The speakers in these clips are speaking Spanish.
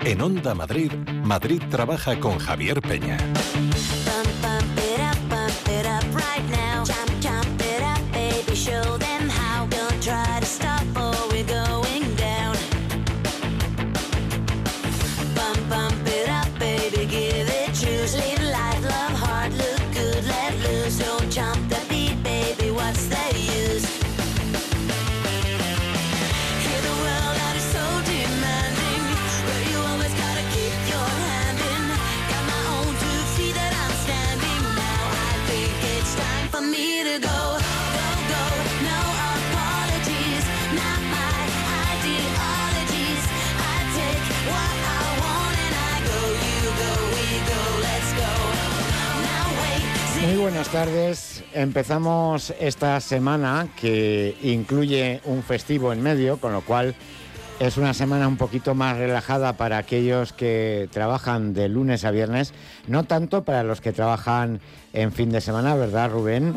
En Onda Madrid, Madrid trabaja con Javier Peña. Muy buenas tardes. Empezamos esta semana que incluye un festivo en medio, con lo cual es una semana un poquito más relajada para aquellos que trabajan de lunes a viernes, no tanto para los que trabajan en fin de semana, ¿verdad, Rubén?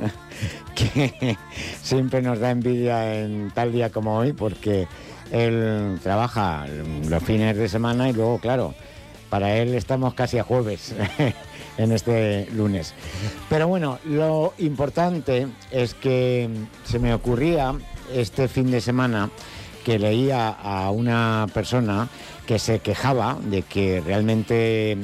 Que siempre nos da envidia en tal día como hoy, porque él trabaja los fines de semana y luego, claro, para él estamos casi a jueves en este lunes. Pero bueno, lo importante es que se me ocurría este fin de semana que leía a una persona que se quejaba de que realmente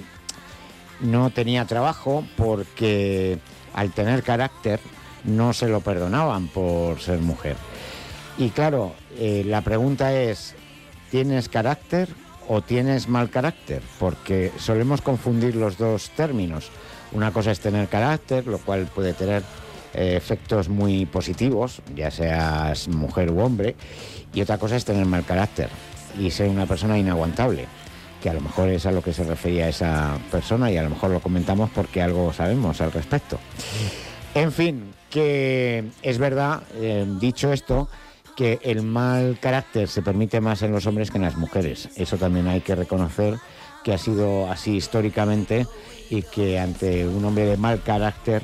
no tenía trabajo porque al tener carácter no se lo perdonaban por ser mujer. Y claro, la pregunta es, ¿tienes carácter o tienes mal carácter? Porque solemos confundir los dos términos. Una cosa es tener carácter, lo cual puede tener efectos muy positivos, ya seas mujer u hombre, y otra cosa es tener mal carácter y ser una persona inaguantable, que a lo mejor es a lo que se refería esa persona y a lo mejor lo comentamos porque algo sabemos al respecto. En fin, que es verdad, dicho esto, que el mal carácter se permite más en los hombres que en las mujeres. Eso también hay que reconocer que ha sido así históricamente y que ante un hombre de mal carácter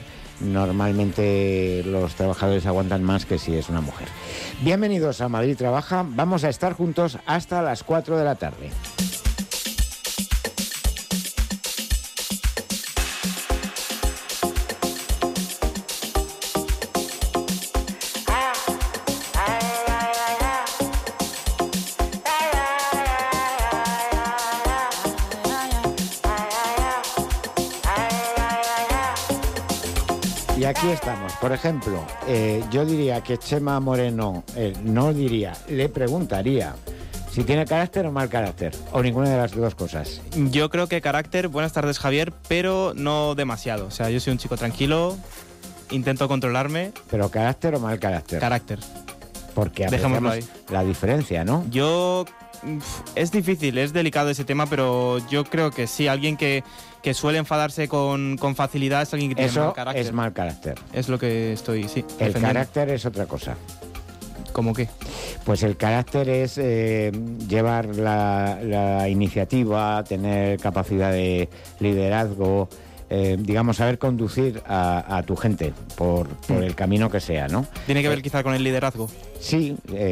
normalmente los trabajadores aguantan más que si es una mujer. Bienvenidos a Madrid Trabaja. Vamos a estar juntos hasta las 4 de la tarde. Y aquí estamos. Por ejemplo, yo diría que Chema Moreno, le preguntaría si tiene carácter o mal carácter, o ninguna de las dos cosas. Yo creo que carácter, buenas tardes Javier, pero no demasiado. O sea, yo soy un chico tranquilo, intento controlarme. ¿Pero carácter o mal carácter? Carácter. Porque apreciamos la diferencia, ¿no? Es difícil, es delicado ese tema, pero yo creo que sí, alguien que suele enfadarse con facilidad es alguien que tiene mal carácter. Eso es mal carácter. Es lo que estoy, sí, El defendiendo. carácter es otra cosa. ¿Cómo qué? Pues el carácter es llevar la iniciativa, tener capacidad de liderazgo, digamos, saber conducir a tu gente por el camino que sea, ¿no? ¿Tiene que ver quizá con el liderazgo? Sí,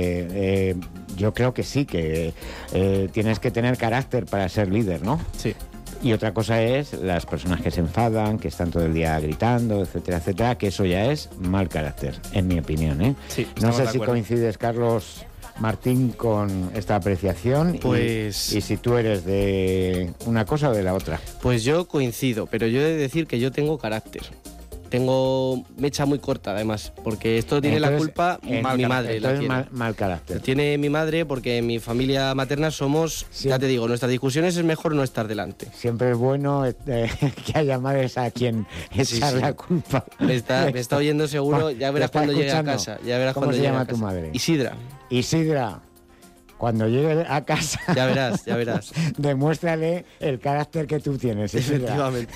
yo creo que sí, que tienes que tener carácter para ser líder, ¿no? Sí. Y otra cosa es las personas que se enfadan, que están todo el día gritando, etcétera, etcétera, que eso ya es mal carácter, en mi opinión, ¿eh? Sí, no sé si coincides, Carlos Martín, con esta apreciación. Pues... y si tú eres de una cosa o de la otra. Pues yo coincido, pero yo he de decir que yo tengo carácter. Tengo mecha muy corta, además, porque esto tiene la culpa mi madre. Entonces mal carácter. Tiene mi madre porque en mi familia materna somos, sí. Ya te digo, nuestras discusiones es mejor no estar delante. Siempre es bueno que haya madres a quien echar la culpa. Me está oyendo seguro, ya verás cuando llegue a casa. ¿Cómo se llama tu madre? Isidra. Cuando llegue a casa... Ya verás. Demuéstrale el carácter que tú tienes. Efectivamente.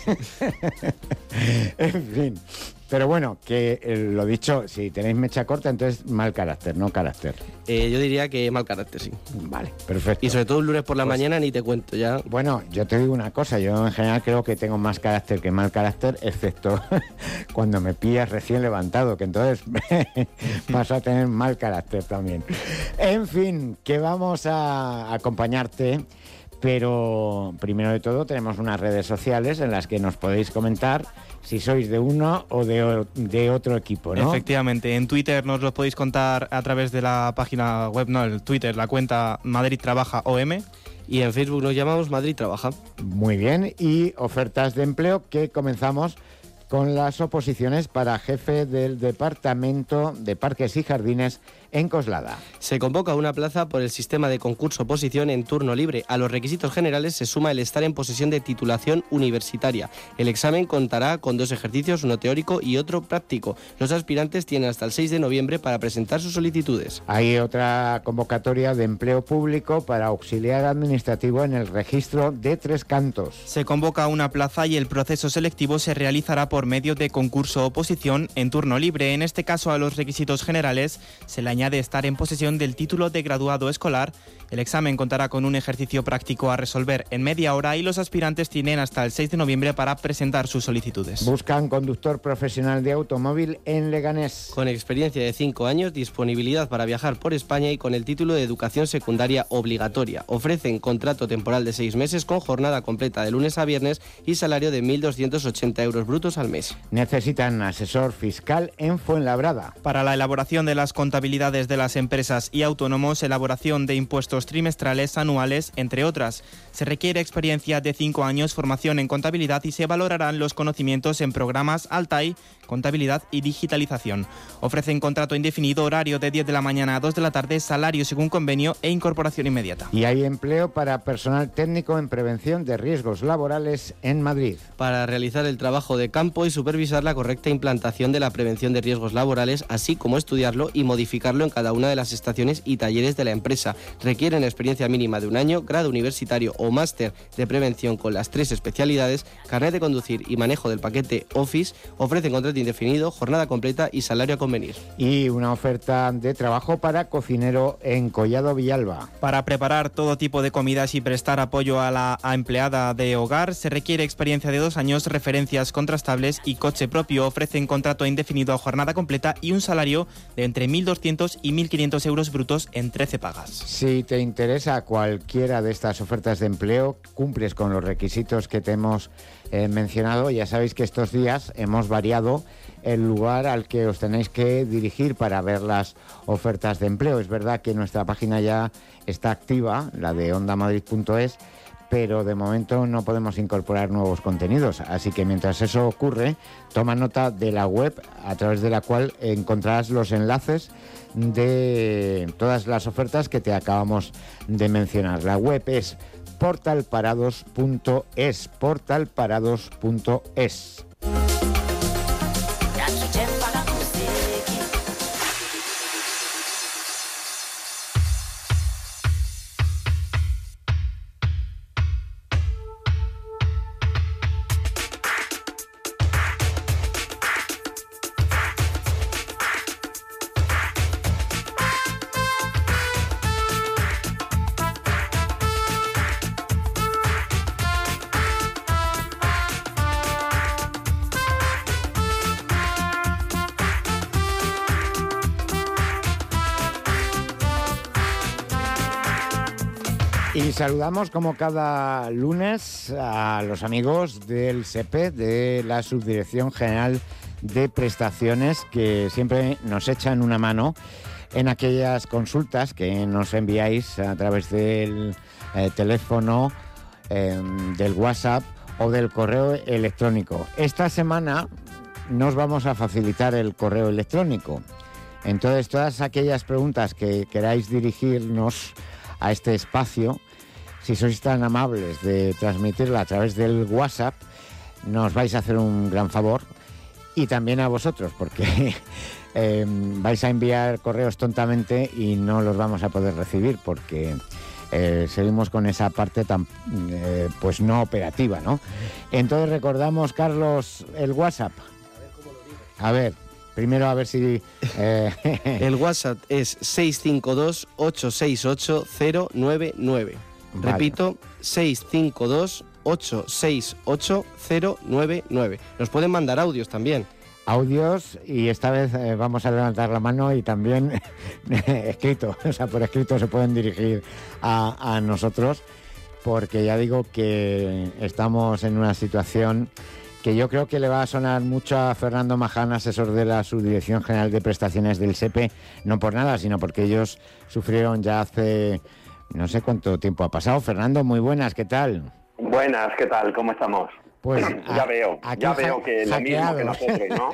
En fin. Pero bueno, que lo dicho, si tenéis mecha corta, entonces mal carácter, no carácter. Yo diría que mal carácter, sí. Vale, perfecto. Y sobre todo un lunes por la mañana ni te cuento ya. Bueno, yo te digo una cosa, yo en general creo que tengo más carácter que mal carácter, excepto cuando me pillas recién levantado, que entonces paso a tener mal carácter también. En fin, que vamos a acompañarte Pero primero de todo tenemos unas redes sociales en las que nos podéis comentar si sois de uno o de otro equipo, ¿no? Efectivamente, en Twitter nos lo podéis contar a través de la página web, no, el Twitter, la cuenta Madrid Trabaja OM. Y en Facebook nos llamamos Madrid Trabaja. Muy bien, y ofertas de empleo que comenzamos con las oposiciones para jefe del Departamento de Parques y Jardines en Coslada. Se convoca una plaza por el sistema de concurso-oposición en turno libre. A los requisitos generales se suma el estar en posesión de titulación universitaria. El examen contará con 2 ejercicios, uno teórico y otro práctico. Los aspirantes tienen hasta el 6 de noviembre para presentar sus solicitudes. Hay otra convocatoria de empleo público para auxiliar administrativo en el registro de Tres Cantos. Se convoca una plaza y el proceso selectivo se realizará por medio de concurso-oposición en turno libre. En este caso, a los requisitos generales se le añade estar en posesión del título de graduado escolar. El examen contará con un ejercicio práctico a resolver en media hora y los aspirantes tienen hasta el 6 de noviembre para presentar sus solicitudes. Buscan conductor profesional de automóvil en Leganés. Con experiencia de 5 años, disponibilidad para viajar por España y con el título de educación secundaria obligatoria. Ofrecen contrato temporal de 6 meses con jornada completa de lunes a viernes y salario de 1.280 euros brutos al mes. Necesitan asesor fiscal en Fuenlabrada. Para la elaboración de las contabilidades de las empresas y autónomos, elaboración de impuestos trimestrales, anuales, entre otras. Se requiere experiencia de 5 años, formación en contabilidad y se valorarán los conocimientos en programas Altai, contabilidad y digitalización. Ofrecen contrato indefinido, horario de 10 de la mañana a 2 de la tarde, salario según convenio e incorporación inmediata. Y hay empleo para personal técnico en prevención de riesgos laborales en Madrid. Para realizar el trabajo de campo y supervisar la correcta implantación de la prevención de riesgos laborales, así como estudiarlo y modificarlo en cada una de las estaciones y talleres de la empresa. Requieren experiencia mínima de 1 año, grado universitario o máster de prevención con las 3 especialidades, carnet de conducir y manejo del paquete Office. Ofrecen contrato indefinido, jornada completa y salario a convenir. Y una oferta de trabajo para cocinero en Collado Villalba. Para preparar todo tipo de comidas y prestar apoyo a la empleada de hogar se requiere experiencia de 2 años, referencias contrastables y coche propio. Ofrecen contrato indefinido a jornada completa y un salario de entre 1.200 y 1.500 euros brutos en 13 pagas. Si te interesa cualquiera de estas ofertas de empleo, cumples con los requisitos que te hemos mencionado. Ya sabéis que estos días hemos variado el lugar al que os tenéis que dirigir para ver las ofertas de empleo. Es verdad que nuestra página ya está activa, la de ondamadrid.es, pero de momento no podemos incorporar nuevos contenidos. Así que mientras eso ocurre, toma nota de la web a través de la cual encontrarás los enlaces de todas las ofertas que te acabamos de mencionar. La web es portalparados.es, portalparados.es. Y saludamos como cada lunes a los amigos del SEPE, de la Subdirección General de Prestaciones, que siempre nos echan una mano en aquellas consultas que nos enviáis a través del teléfono, del WhatsApp o del correo electrónico. Esta semana nos vamos a facilitar el correo electrónico. Entonces, todas aquellas preguntas que queráis dirigirnos a este espacio, si sois tan amables de transmitirla a través del WhatsApp, nos vais a hacer un gran favor, y también a vosotros, porque vais a enviar correos tontamente y no los vamos a poder recibir, porque seguimos con esa parte tan pues no operativa, ¿no? Entonces recordamos, Carlos, el WhatsApp. A ver, primero a ver si... El WhatsApp es 652-868-099. Vale. Repito, 652-868-099. Nos pueden mandar audios también. Audios, y esta vez vamos a levantar la mano y también escrito. O sea, por escrito se pueden dirigir a nosotros. porque ya digo que estamos en una situación que yo creo que le va a sonar mucho a Fernando Maján, asesor de la Subdirección General de Prestaciones del SEPE, no por nada, sino porque ellos sufrieron ya hace no sé cuánto tiempo ha pasado. Fernando, muy buenas, ¿qué tal? Buenas, ¿qué tal? ¿Cómo estamos? Pues ya veo que lo mismo que nosotros, ¿no?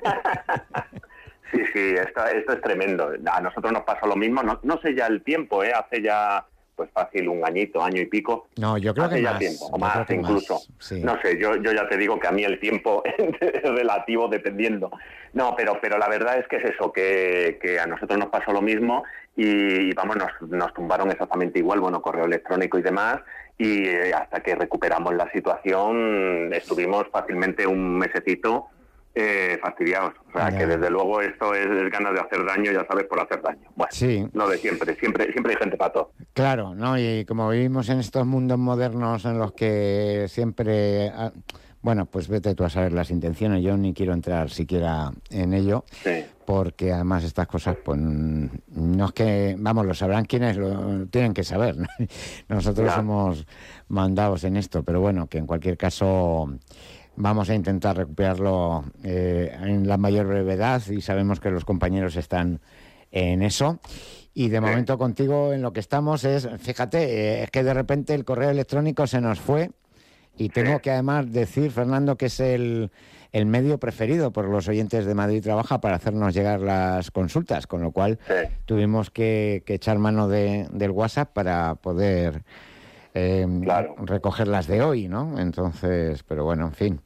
Sí, esto es tremendo. A nosotros nos pasó lo mismo, no sé ya el tiempo, hace ya pues fácil un año y pico. No, yo creo que ya más. Tiempo, o más incluso. Más, sí. No sé, yo ya te digo que a mí el tiempo es relativo dependiendo. No, pero la verdad es que es eso, que a nosotros nos pasó lo mismo y vamos, nos tumbaron exactamente igual, bueno, correo electrónico y demás, y hasta que recuperamos la situación estuvimos fácilmente un mesecito fastidiados. O sea, que desde luego esto es ganas de hacer daño, ya sabes, por hacer daño. Bueno, sí. Lo de siempre hay gente para todo. Claro, ¿no? Y como vivimos en estos mundos modernos en los que siempre... Bueno, pues vete tú a saber las intenciones. Yo ni quiero entrar siquiera en ello, sí. Porque además estas cosas, pues no es que... Vamos, lo sabrán quienes lo tienen que saber, ¿no? Nosotros somos mandados en esto, pero bueno, que en cualquier caso... Vamos a intentar recuperarlo en la mayor brevedad y sabemos que los compañeros están en eso. Y de momento contigo en lo que estamos es, fíjate, es que de repente el correo electrónico se nos fue y tengo que además decir, Fernando, que es el medio preferido por los oyentes de Madrid Trabaja para hacernos llegar las consultas, con lo cual tuvimos que echar mano del WhatsApp para poder... recoger las de hoy, ¿no? Entonces, pero bueno, en fin.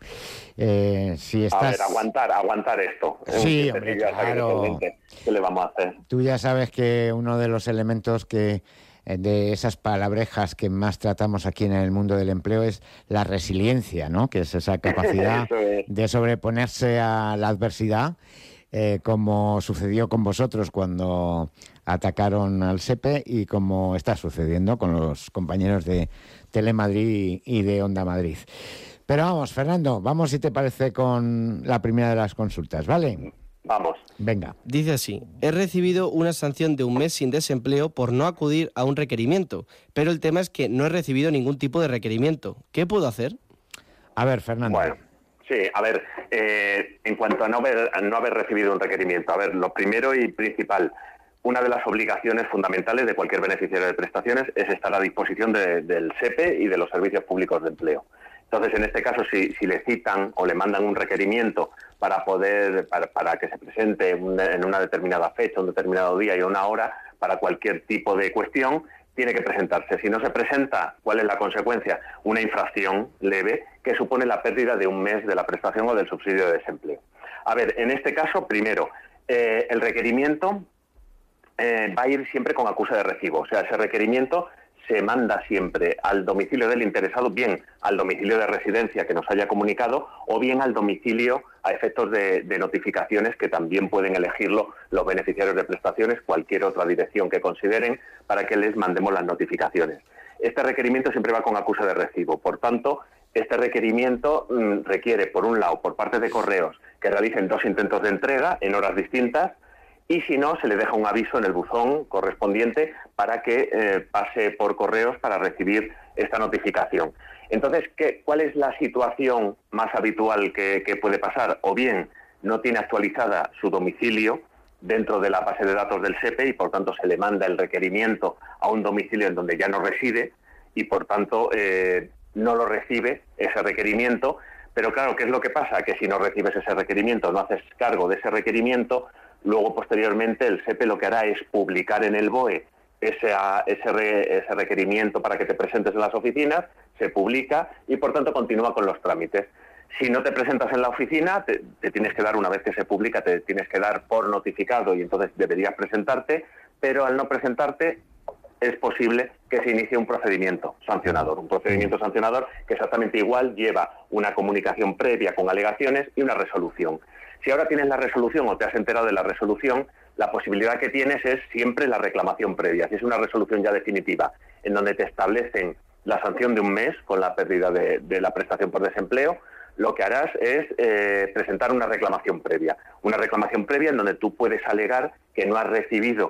Si estás... A ver, aguantar esto. Sí, hombre, claro. ¿Qué le vamos a hacer? Tú ya sabes que uno de los elementos que de esas palabrejas que más tratamos aquí en el mundo del empleo es la resiliencia, ¿no? Que es esa capacidad de sobreponerse a la adversidad, como sucedió con vosotros cuando atacaron al SEPE y como está sucediendo con los compañeros de Telemadrid y de Onda Madrid. Pero vamos, Fernando, vamos si te parece con la primera de las consultas, ¿vale? Vamos. Venga. Dice así: he recibido una sanción de 1 mes sin desempleo por no acudir a un requerimiento, pero el tema es que no he recibido ningún tipo de requerimiento. ¿Qué puedo hacer? A ver, Fernando. Bueno. Sí, a ver, en cuanto a no haber recibido un requerimiento, a ver, lo primero y principal, una de las obligaciones fundamentales de cualquier beneficiario de prestaciones es estar a disposición del SEPE y de los servicios públicos de empleo. Entonces, en este caso, si le citan o le mandan un requerimiento para que se presente en una determinada fecha, un determinado día y una hora, para cualquier tipo de cuestión, tiene que presentarse. Si no se presenta, ¿cuál es la consecuencia? Una infracción leve que supone la pérdida de 1 mes de la prestación o del subsidio de desempleo. A ver, en este caso, primero, el requerimiento va a ir siempre con acuse de recibo. O sea, ese requerimiento se manda siempre al domicilio del interesado, bien al domicilio de residencia que nos haya comunicado o bien al domicilio a efectos de notificaciones que también pueden elegirlo los beneficiarios de prestaciones, cualquier otra dirección que consideren para que les mandemos las notificaciones. Este requerimiento siempre va con acuse de recibo. Por tanto, este requerimiento requiere, por un lado, por parte de correos, que realicen 2 intentos de entrega en horas distintas, y si no, se le deja un aviso en el buzón correspondiente para que pase por correos para recibir esta notificación. Entonces, ¿cuál es la situación más habitual que puede pasar? O bien no tiene actualizada su domicilio dentro de la base de datos del SEPE y por tanto se le manda el requerimiento a un domicilio en donde ya no reside y por tanto no lo recibe ese requerimiento. Pero claro, ¿qué es lo que pasa? Que si no recibes ese requerimiento, no haces cargo de ese requerimiento, luego posteriormente el SEPE lo que hará es publicar en el BOE ese requerimiento para que te presentes en las oficinas, se publica y por tanto continúa con los trámites. Si no te presentas en la oficina, te tienes que dar, una vez que se publica, te tienes que dar por notificado y entonces deberías presentarte, pero al no presentarte es posible que se inicie un procedimiento sancionador. Un procedimiento sancionador que exactamente igual lleva una comunicación previa con alegaciones y una resolución. Si ahora tienes la resolución o te has enterado de la resolución, la posibilidad que tienes es siempre la reclamación previa. Si es una resolución ya definitiva, en donde te establecen la sanción de 1 mes con la pérdida de la prestación por desempleo, lo que harás es presentar una reclamación previa. Una reclamación previa en donde tú puedes alegar que no has recibido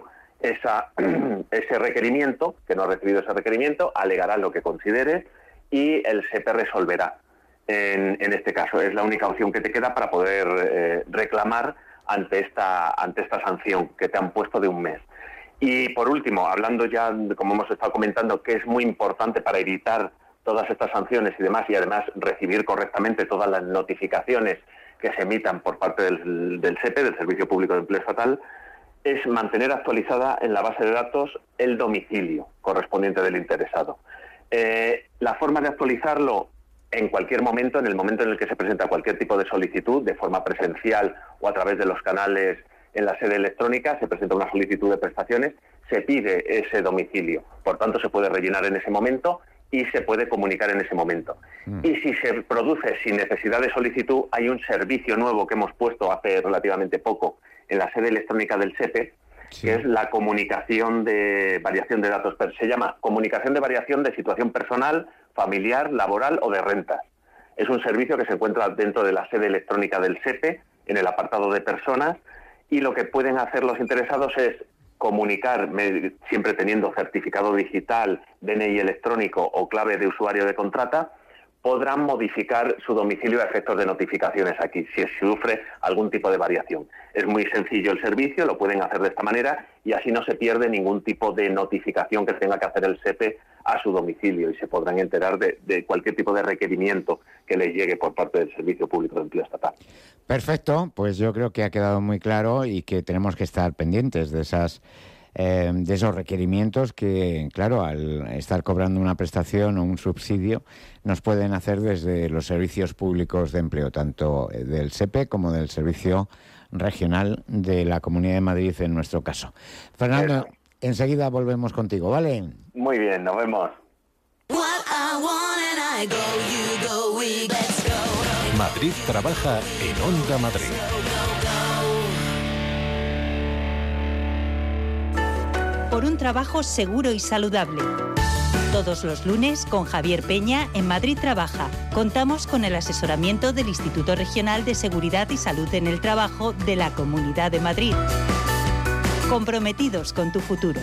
ese requerimiento, que no ha recibido ese requerimiento, alegará lo que considere y el SEPE resolverá. En este caso, es la única opción que te queda para poder reclamar ante esta sanción que te han puesto de un mes. Y por último, hablando ya, como hemos estado comentando, que es muy importante para evitar todas estas sanciones y demás, y además recibir correctamente todas las notificaciones que se emitan por parte del SEPE, del Servicio Público de Empleo Estatal, es mantener actualizada en la base de datos el domicilio correspondiente del interesado. La forma de actualizarlo en cualquier momento, en el momento en el que se presenta cualquier tipo de solicitud, de forma presencial o a través de los canales en la sede electrónica, se presenta una solicitud de prestaciones, se pide ese domicilio. Por tanto, se puede rellenar en ese momento y se puede comunicar en ese momento. Y si se produce sin necesidad de solicitud, hay un servicio nuevo que hemos puesto hace relativamente poco en la sede electrónica del SEPE, que es la comunicación de variación de datos. Se llama comunicación de variación de situación personal, familiar, laboral o de rentas. Es un servicio que se encuentra dentro de la sede electrónica del SEPE, en el apartado de personas, y lo que pueden hacer los interesados es comunicar, siempre teniendo certificado digital, DNI electrónico o clave de usuario de contrata, podrán modificar su domicilio a efectos de notificaciones aquí, si sufre algún tipo de variación. Es muy sencillo el servicio, lo pueden hacer de esta manera y así no se pierde ningún tipo de notificación que tenga que hacer el SEPE a su domicilio y se podrán enterar de cualquier tipo de requerimiento que les llegue por parte del Servicio Público de Empleo Estatal. Perfecto, pues yo creo que ha quedado muy claro y que tenemos que estar pendientes de esos requerimientos que, claro, al estar cobrando una prestación o un subsidio, nos pueden hacer desde los servicios públicos de empleo, tanto del SEPE como del Servicio Regional de la Comunidad de Madrid, en nuestro caso. Fernando, enseguida volvemos contigo, ¿vale? Muy bien, nos vemos. Madrid trabaja en Onda Madrid. Por un trabajo seguro y saludable. Todos los lunes con Javier Peña en Madrid Trabaja. Contamos con el asesoramiento del Instituto Regional de Seguridad y Salud en el Trabajo de la Comunidad de Madrid. Comprometidos con tu futuro.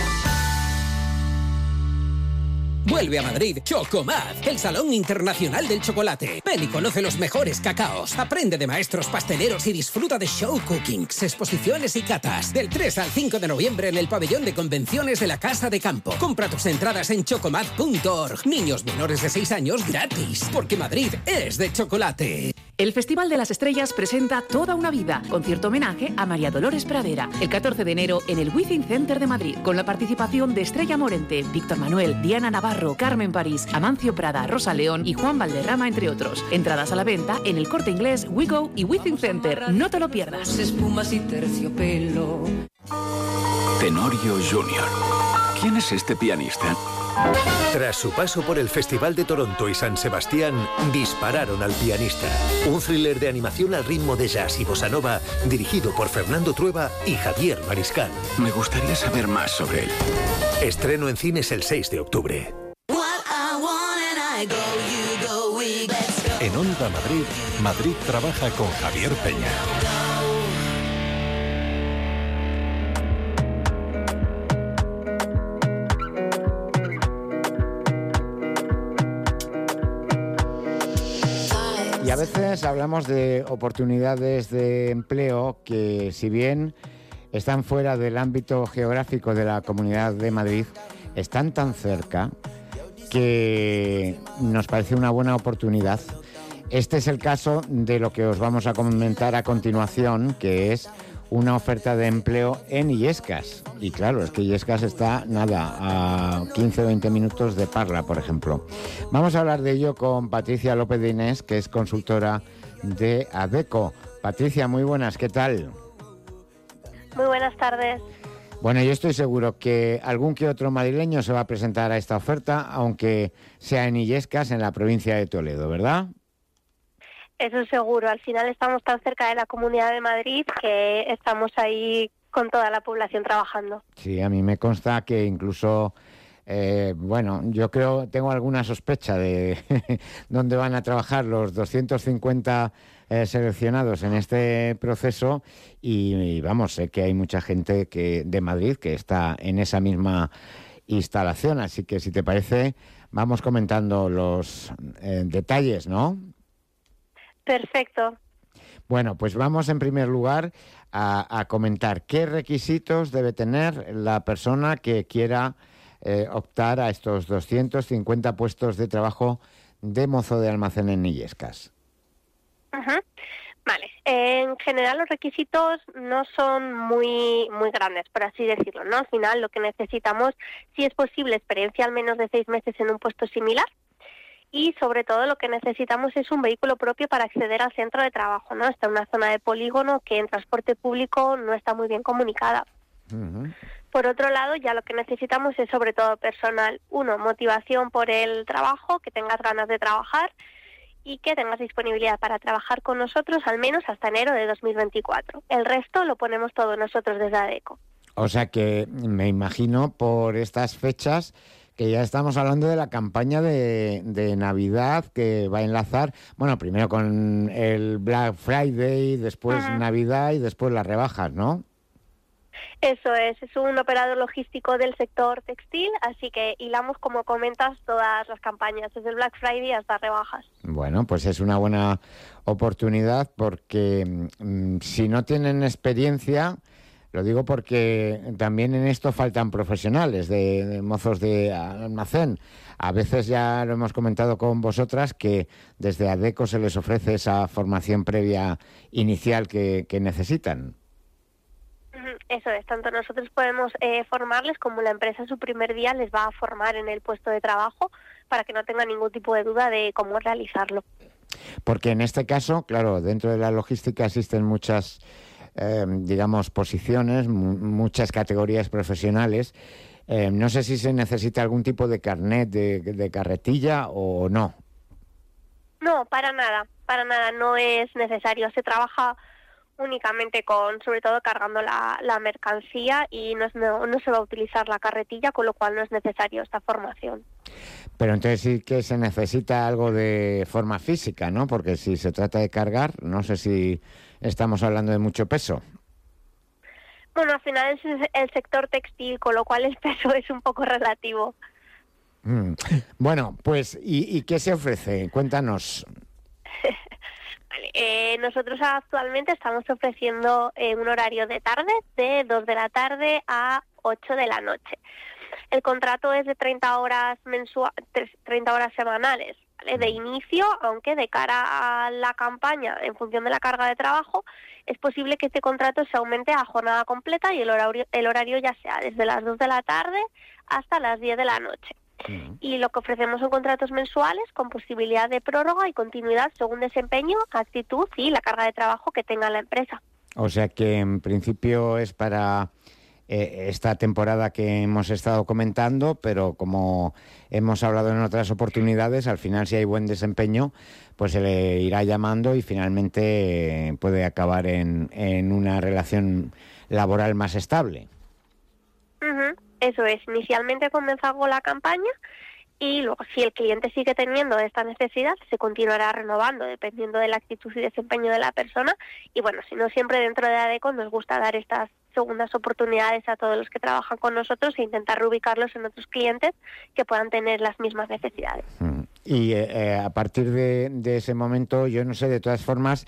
Vuelve a Madrid Chocomad, el Salón Internacional del Chocolate. Ven y conoce los mejores cacaos. Aprende de maestros pasteleros y disfruta de show cookings, exposiciones y catas. Del 3 al 5 de noviembre en el pabellón de convenciones de la Casa de Campo. Compra tus entradas en chocomad.org. Niños menores de 6 años gratis, porque Madrid es de chocolate. El Festival de las Estrellas presenta Toda una vida, concierto homenaje a María Dolores Pradera, el 14 de enero en el Within Center de Madrid, con la participación de Estrella Morente, Víctor Manuel, Diana Navarro, Carmen París, Amancio Prada, Rosa León y Juan Valderrama, entre otros. Entradas a la venta en el Corte Inglés, WeGo y Within Center. No te lo pierdas. Espumas y terciopelo. Tenorio Jr. ¿Quién es este pianista? Tras su paso por el Festival de Toronto y San Sebastián, dispararon al pianista. Un thriller de animación al ritmo de jazz y bossa nova, dirigido por Fernando Trueba y Javier Mariscal. Me gustaría saber más sobre él. Estreno en cines el 6 de octubre. En Onda Madrid, Madrid trabaja con Javier Peña. Y a veces hablamos de oportunidades de empleo que, si bien están fuera del ámbito geográfico de la Comunidad de Madrid, están tan cerca que nos parece una buena oportunidad. Este es el caso de lo que os vamos a comentar a continuación, que es una oferta de empleo en Illescas. Y claro, es que Illescas está, a 15 o 20 minutos de Parla, por ejemplo. Vamos a hablar de ello con Patricia López de Inés, que es consultora de ADECO. Patricia, muy buenas, ¿qué tal? Muy buenas tardes. Bueno, yo estoy seguro que algún que otro madrileño se va a presentar a esta oferta, aunque sea en Illescas, en la provincia de Toledo, ¿verdad? Eso seguro. Al final estamos tan cerca de la Comunidad de Madrid que estamos ahí con toda la población trabajando. Sí, a mí me consta que incluso Bueno, yo tengo alguna sospecha de dónde van a trabajar los 250 seleccionados en este proceso y vamos, sé que hay mucha gente de Madrid que está en esa misma instalación, así que si te parece vamos comentando los detalles, ¿no? Perfecto. Bueno, pues vamos en primer lugar a comentar qué requisitos debe tener la persona que quiera optar a estos 250 puestos de trabajo de mozo de almacén en Illescas. Uh-huh. Vale, en general los requisitos no son muy grandes, por así decirlo, ¿no? Al final lo que necesitamos, si es posible, experiencia al menos de 6 meses en un puesto similar y sobre todo lo que necesitamos es un vehículo propio para acceder al centro de trabajo, ¿no? Está en una zona de polígono que en transporte público no está muy bien comunicada. Uh-huh. Por otro lado, ya lo que necesitamos es sobre todo personal. 1, motivación por el trabajo, que tengas ganas de trabajar y que tengas disponibilidad para trabajar con nosotros al menos hasta enero de 2024. El resto lo ponemos todo nosotros desde ADECO. O sea que me imagino por estas fechas que ya estamos hablando de la campaña de Navidad que va a enlazar, bueno, primero con el Black Friday, después Navidad y después las rebajas, ¿no? Eso es un operador logístico del sector textil, así que hilamos, como comentas, todas las campañas, desde el Black Friday hasta rebajas. Bueno, pues es una buena oportunidad porque si no tienen experiencia, lo digo porque también en esto faltan profesionales de mozos de almacén. A veces ya lo hemos comentado con vosotras que desde ADECO se les ofrece esa formación previa inicial que necesitan. Eso es, tanto nosotros podemos formarles como la empresa en su primer día les va a formar en el puesto de trabajo para que no tengan ningún tipo de duda de cómo realizarlo. Porque en este caso, claro, dentro de la logística existen muchas, digamos, posiciones, muchas categorías profesionales. No sé si se necesita algún tipo de carnet de carretilla o no. No, para nada, no es necesario. Se trabaja únicamente sobre todo cargando la mercancía y no se va a utilizar la carretilla, con lo cual no es necesario esta formación. Pero entonces sí que se necesita algo de forma física, ¿no? Porque si se trata de cargar, no sé si estamos hablando de mucho peso. Bueno, al final es el sector textil, con lo cual el peso es un poco relativo. Bueno, pues ¿y qué se ofrece? Cuéntanos. Vale, nosotros actualmente estamos ofreciendo un horario de tarde de 2 de la tarde a 8 de la noche. El contrato es de 30 horas semanales, ¿vale? De inicio, aunque de cara a la campaña, en función de la carga de trabajo, es posible que este contrato se aumente a jornada completa y el horario ya sea desde las 2 de la tarde hasta las 10 de la noche. Y lo que ofrecemos son contratos mensuales con posibilidad de prórroga y continuidad según desempeño, actitud y la carga de trabajo que tenga la empresa. O sea que en principio es para esta temporada que hemos estado comentando, pero como hemos hablado en otras oportunidades, al final si hay buen desempeño, pues se le irá llamando y finalmente puede acabar en una relación laboral más estable. Eso es, inicialmente comenzar con la campaña y luego si el cliente sigue teniendo esta necesidad se continuará renovando dependiendo de la actitud y desempeño de la persona y bueno, si no siempre dentro de ADECO nos gusta dar estas segundas oportunidades a todos los que trabajan con nosotros e intentar reubicarlos en otros clientes que puedan tener las mismas necesidades. Y a partir de ese momento, yo no sé, de todas formas,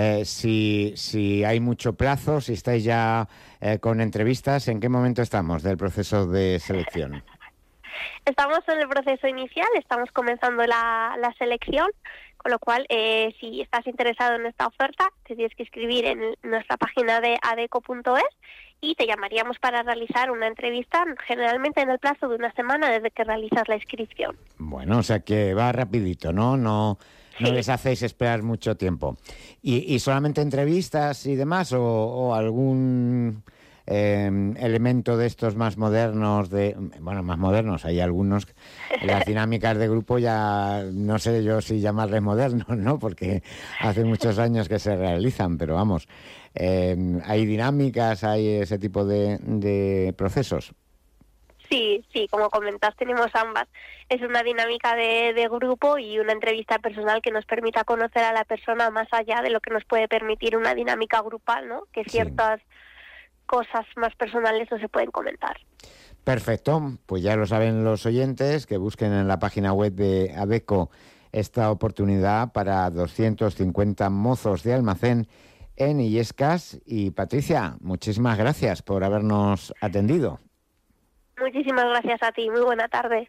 si hay mucho plazo, si estáis ya con entrevistas, ¿en qué momento estamos del proceso de selección? Estamos en el proceso inicial, estamos comenzando la selección, con lo cual, si estás interesado en esta oferta, te tienes que inscribir en nuestra página de adeco.es y te llamaríamos para realizar una entrevista, generalmente en el plazo de una semana desde que realizas la inscripción. Bueno, o sea que va rapidito, ¿no? No les hacéis esperar mucho tiempo. ¿Y solamente entrevistas y demás o algún elemento de estos más modernos, más modernos, hay algunos, las dinámicas de grupo ya no sé yo si llamarles modernos, ¿no? Porque hace muchos años que se realizan, pero vamos, hay dinámicas, hay ese tipo de procesos. Sí, como comentas, tenemos ambas. Es una dinámica de grupo y una entrevista personal que nos permita conocer a la persona más allá de lo que nos puede permitir una dinámica grupal, ¿no? Que ciertas cosas más personales no se pueden comentar. Perfecto, pues ya lo saben los oyentes, que busquen en la página web de Adecco esta oportunidad para 250 mozos de almacén en Illescas. Y Patricia, muchísimas gracias por habernos atendido. Muchísimas gracias a ti, muy buena tarde.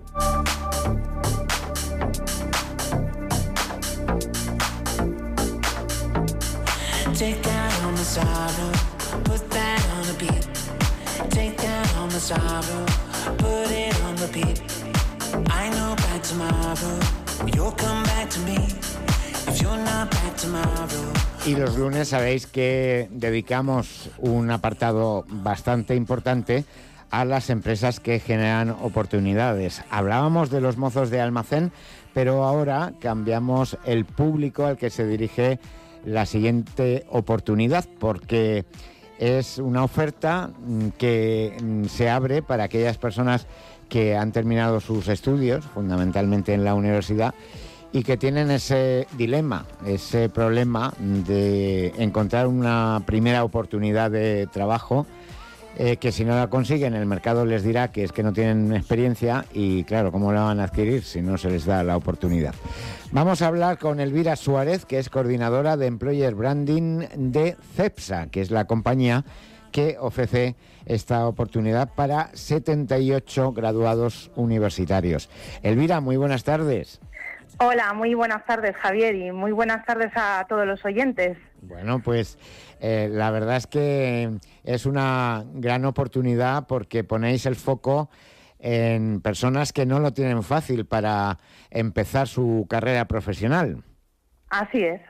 Y los lunes sabéis que dedicamos un apartado bastante importante a las empresas que generan oportunidades. Hablábamos de los mozos de almacén, pero ahora cambiamos el público al que se dirige la siguiente oportunidad, porque es una oferta que se abre para aquellas personas que han terminado sus estudios, fundamentalmente en la universidad, y que tienen ese dilema, ese problema de encontrar una primera oportunidad de trabajo, que si no la consiguen el mercado les dirá que es que no tienen experiencia y claro, ¿cómo la van a adquirir si no se les da la oportunidad? Vamos a hablar con Elvira Suárez, que es coordinadora de Employer Branding de CEPSA, que es la compañía que ofrece esta oportunidad para 78 graduados universitarios. Elvira, muy buenas tardes. Hola, muy buenas tardes, Javier, y muy buenas tardes a todos los oyentes. Bueno, pues la verdad es que es una gran oportunidad porque ponéis el foco en personas que no lo tienen fácil para empezar su carrera profesional. Así es.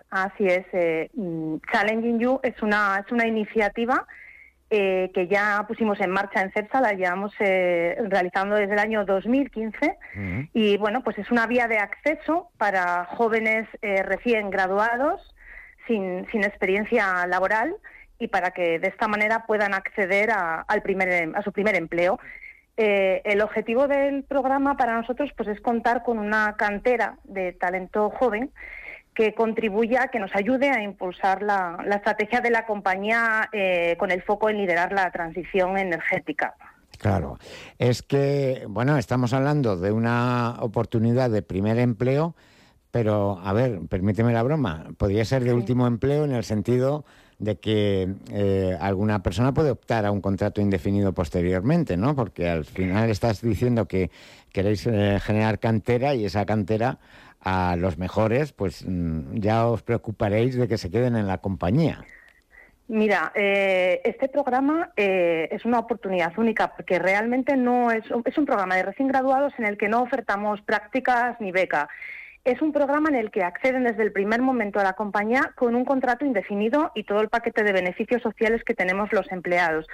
Challenging You es una iniciativa que ya pusimos en marcha en CEPSA, la llevamos realizando desde el año 2015 y bueno, pues es una vía de acceso para jóvenes recién graduados sin experiencia laboral y para que de esta manera puedan acceder a su primer empleo. El objetivo del programa para nosotros pues es contar con una cantera de talento joven que contribuya, que nos ayude a impulsar la estrategia de la compañía con el foco en liderar la transición energética. Claro, es que, bueno, estamos hablando de una oportunidad de primer empleo, pero, a ver, permíteme la broma, podría ser de último empleo en el sentido de que alguna persona puede optar a un contrato indefinido posteriormente, ¿no? Porque al final estás diciendo que queréis generar cantera y esa cantera a los mejores, pues ya os preocuparéis de que se queden en la compañía. Mira, este programa es una oportunidad única porque realmente no es un programa de recién graduados en el que no ofertamos prácticas ni beca. Es un programa en el que acceden desde el primer momento a la compañía con un contrato indefinido y todo el paquete de beneficios sociales que tenemos los empleados.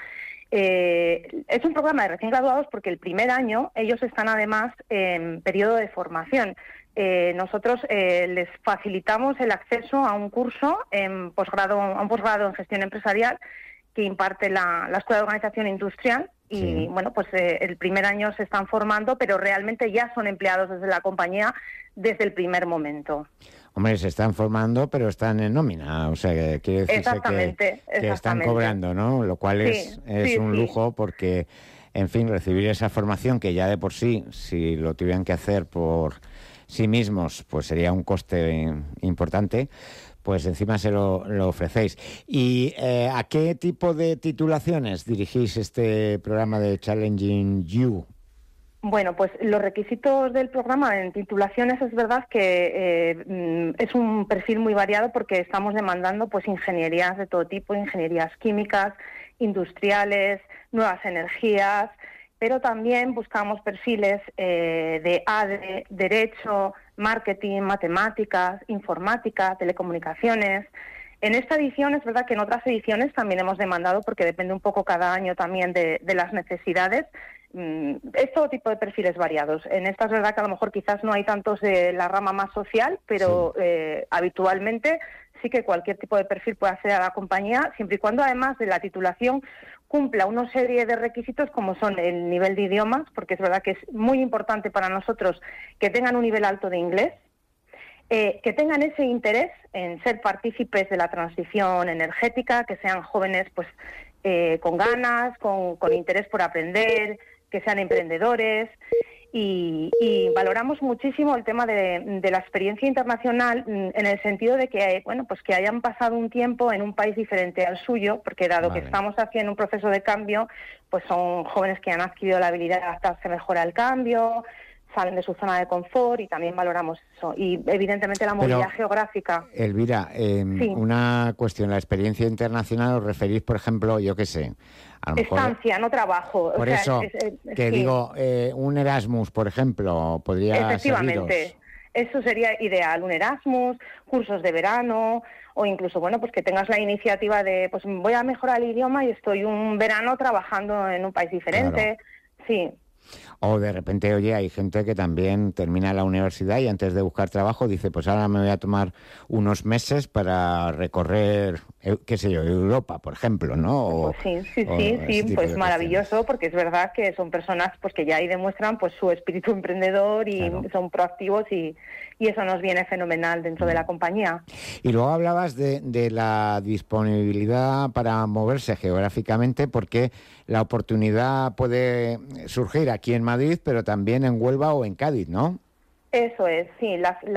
Es un programa de recién graduados porque el primer año ellos están además en periodo de formación. Nosotros les facilitamos el acceso a un curso en posgrado, a un posgrado en gestión empresarial que imparte la Escuela de Organización Industrial y bueno, pues el primer año se están formando, pero realmente ya son empleados desde la compañía desde el primer momento. Hombre, se están formando, pero están en nómina, o sea, que quiere decirse que están cobrando, ¿no? Lo cual es un lujo porque, en fin, recibir esa formación que ya de por sí, si lo tuvieran que hacer por sí mismos, pues sería un coste importante, pues encima se lo ofrecéis. ¿Y a qué tipo de titulaciones dirigís este programa de Challenging You? Bueno, pues los requisitos del programa en titulaciones es verdad que es un perfil muy variado porque estamos demandando pues ingenierías de todo tipo, ingenierías químicas, industriales, nuevas energías, pero también buscamos perfiles de ADE, Derecho, Marketing, Matemáticas, Informática, Telecomunicaciones. En esta edición es verdad que en otras ediciones también hemos demandado, porque depende un poco cada año también de las necesidades, es todo tipo de perfiles variados. En esta es verdad que a lo mejor quizás no hay tantos de la rama más social, pero habitualmente sí que cualquier tipo de perfil puede acceder a la compañía, siempre y cuando además de la titulación cumpla una serie de requisitos como son el nivel de idiomas, porque es verdad que es muy importante para nosotros que tengan un nivel alto de inglés, que tengan ese interés en ser partícipes de la transición energética, que sean jóvenes pues con ganas, con interés por aprender, que sean emprendedores. Y valoramos muchísimo el tema de la experiencia internacional en el sentido de que, bueno, pues que hayan pasado un tiempo en un país diferente al suyo, porque dado que estamos haciendo un proceso de cambio, pues son jóvenes que han adquirido la habilidad de adaptarse mejor al cambio, salen de su zona de confort y también valoramos eso. Y evidentemente la movilidad geográfica. Elvira, una cuestión, la experiencia internacional, ¿os referís, por ejemplo, yo qué sé? A lo mejor, estancia, no trabajo. Por eso, digo, un Erasmus, por ejemplo, podría efectivamente, serviros. Eso sería ideal, un Erasmus, cursos de verano, o incluso, bueno, pues que tengas la iniciativa de, pues voy a mejorar el idioma y estoy un verano trabajando en un país diferente. Claro. Sí. O de repente, oye, hay gente que también termina la universidad y antes de buscar trabajo dice, pues ahora me voy a tomar unos meses para recorrer, qué sé yo, Europa, por ejemplo, ¿no? Sí, pues maravilloso, porque es verdad que son personas pues que ya ahí demuestran pues su espíritu emprendedor y son proactivos y eso nos viene fenomenal dentro de la compañía. Y luego hablabas de la disponibilidad para moverse geográficamente, porque la oportunidad puede surgir aquí en Madrid, pero también en Huelva o en Cádiz, ¿no? Eso es, sí.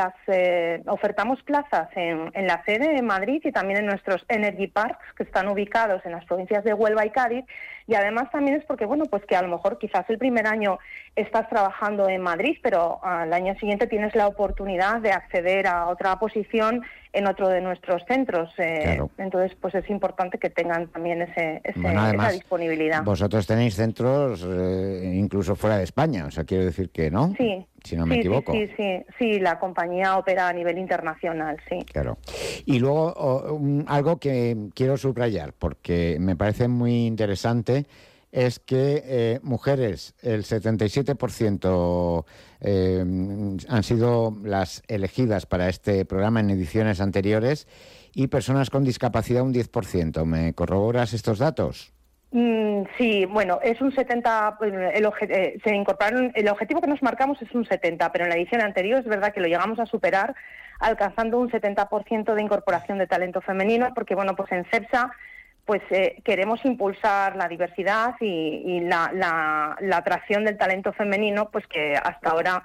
Ofertamos plazas en la sede de Madrid y también en nuestros Energy Parks, que están ubicados en las provincias de Huelva y Cádiz. Y además también es porque, bueno, pues que a lo mejor quizás el primer año estás trabajando en Madrid, pero al año siguiente tienes la oportunidad de acceder a otra posición en otro de nuestros centros. Entonces, pues es importante que tengan también esa disponibilidad. Vosotros tenéis centros incluso fuera de España, o sea, quiero decir que, ¿no? Sí. Si no me equivoco. Sí, la compañía opera a nivel internacional, sí. Claro. Y luego algo que quiero subrayar, porque me parece muy interesante, es que mujeres, el 77% han sido las elegidas para este programa en ediciones anteriores y personas con discapacidad un 10%. ¿Me corroboras estos datos? Sí, bueno, es un 70, se incorporaron, el objetivo que nos marcamos es un 70, pero en la edición anterior es verdad que lo llegamos a superar alcanzando un 70% de incorporación de talento femenino, porque bueno, pues en CEPSA pues queremos impulsar la diversidad y la atracción del talento femenino, pues que hasta ahora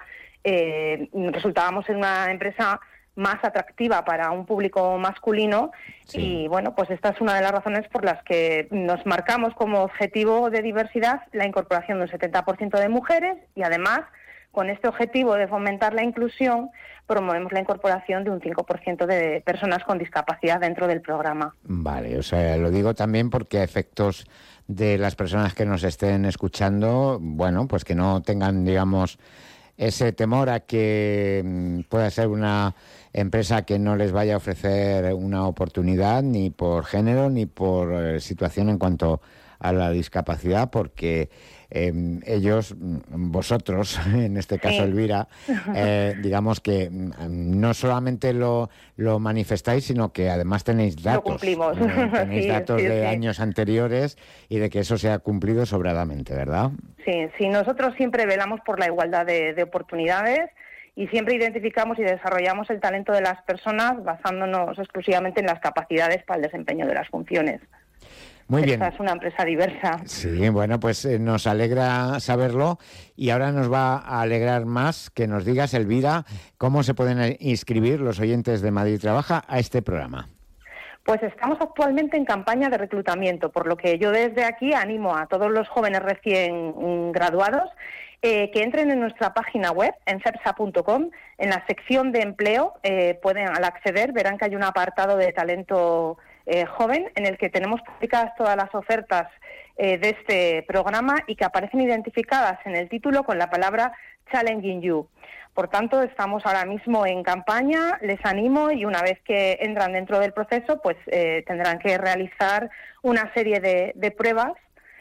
resultábamos en una empresa más atractiva para un público masculino y bueno, pues esta es una de las razones por las que nos marcamos como objetivo de diversidad la incorporación de un 70% de mujeres y además con este objetivo de fomentar la inclusión promovemos la incorporación de un 5% de personas con discapacidad dentro del programa. Vale, o sea, lo digo también porque a efectos de las personas que nos estén escuchando, bueno, pues que no tengan, digamos, ese temor a que pueda ser una empresa que no les vaya a ofrecer una oportunidad ni por género ni por situación en cuanto a la discapacidad, porque ellos, vosotros, en este caso Elvira, digamos que no solamente lo manifestáis, sino que además tenéis datos. Lo cumplimos. Tenéis datos de años anteriores y de que eso se ha cumplido sobradamente, ¿verdad? Sí, nosotros siempre velamos por la igualdad de oportunidades y siempre identificamos y desarrollamos el talento de las personas basándonos exclusivamente en las capacidades para el desempeño de las funciones. Muy bien. Esta es una empresa diversa. Sí, bueno, pues nos alegra saberlo y ahora nos va a alegrar más que nos digas, Elvira, cómo se pueden inscribir los oyentes de Madrid Trabaja a este programa. Pues estamos actualmente en campaña de reclutamiento, por lo que yo desde aquí animo a todos los jóvenes recién graduados que entren en nuestra página web, en cepsa.com, en la sección de empleo, al acceder verán que hay un apartado de talento joven en el que tenemos publicadas todas las ofertas de este programa y que aparecen identificadas en el título con la palabra Challenging You. Por tanto, estamos ahora mismo en campaña, les animo y una vez que entran dentro del proceso, pues tendrán que realizar una serie de pruebas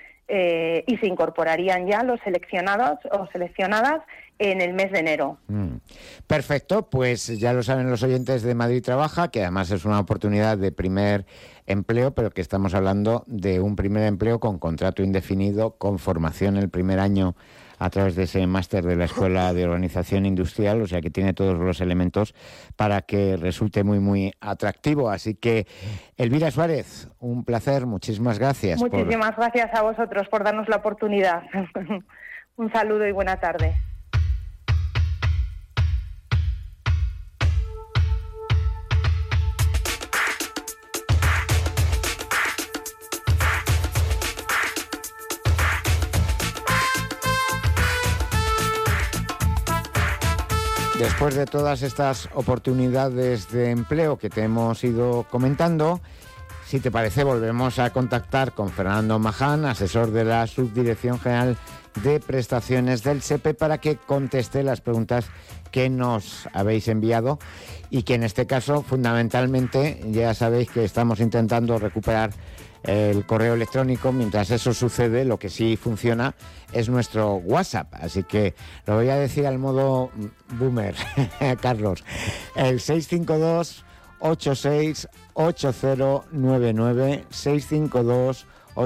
y se incorporarían ya los seleccionados o seleccionadas en el mes de enero. Perfecto, pues ya lo saben los oyentes de Madrid Trabaja, que además es una oportunidad de primer empleo, pero que estamos hablando de un primer empleo con contrato indefinido, con formación el primer año a través de ese máster de la Escuela de Organización Industrial, o sea que tiene todos los elementos para que resulte muy, muy atractivo. Así que, Elvira Suárez, un placer, muchísimas gracias. Muchísimas gracias a vosotros por darnos la oportunidad. Un saludo y buena tarde. Después de todas estas oportunidades de empleo que te hemos ido comentando, si te parece, volvemos a contactar con Fernando Maján, asesor de la Subdirección General de Prestaciones del SEPE, para que conteste las preguntas que nos habéis enviado y que en este caso, fundamentalmente, ya sabéis que estamos intentando recuperar el correo electrónico. Mientras eso sucede, lo que sí funciona es nuestro WhatsApp, así que lo voy a decir al modo boomer, Carlos, el 652 868099, 652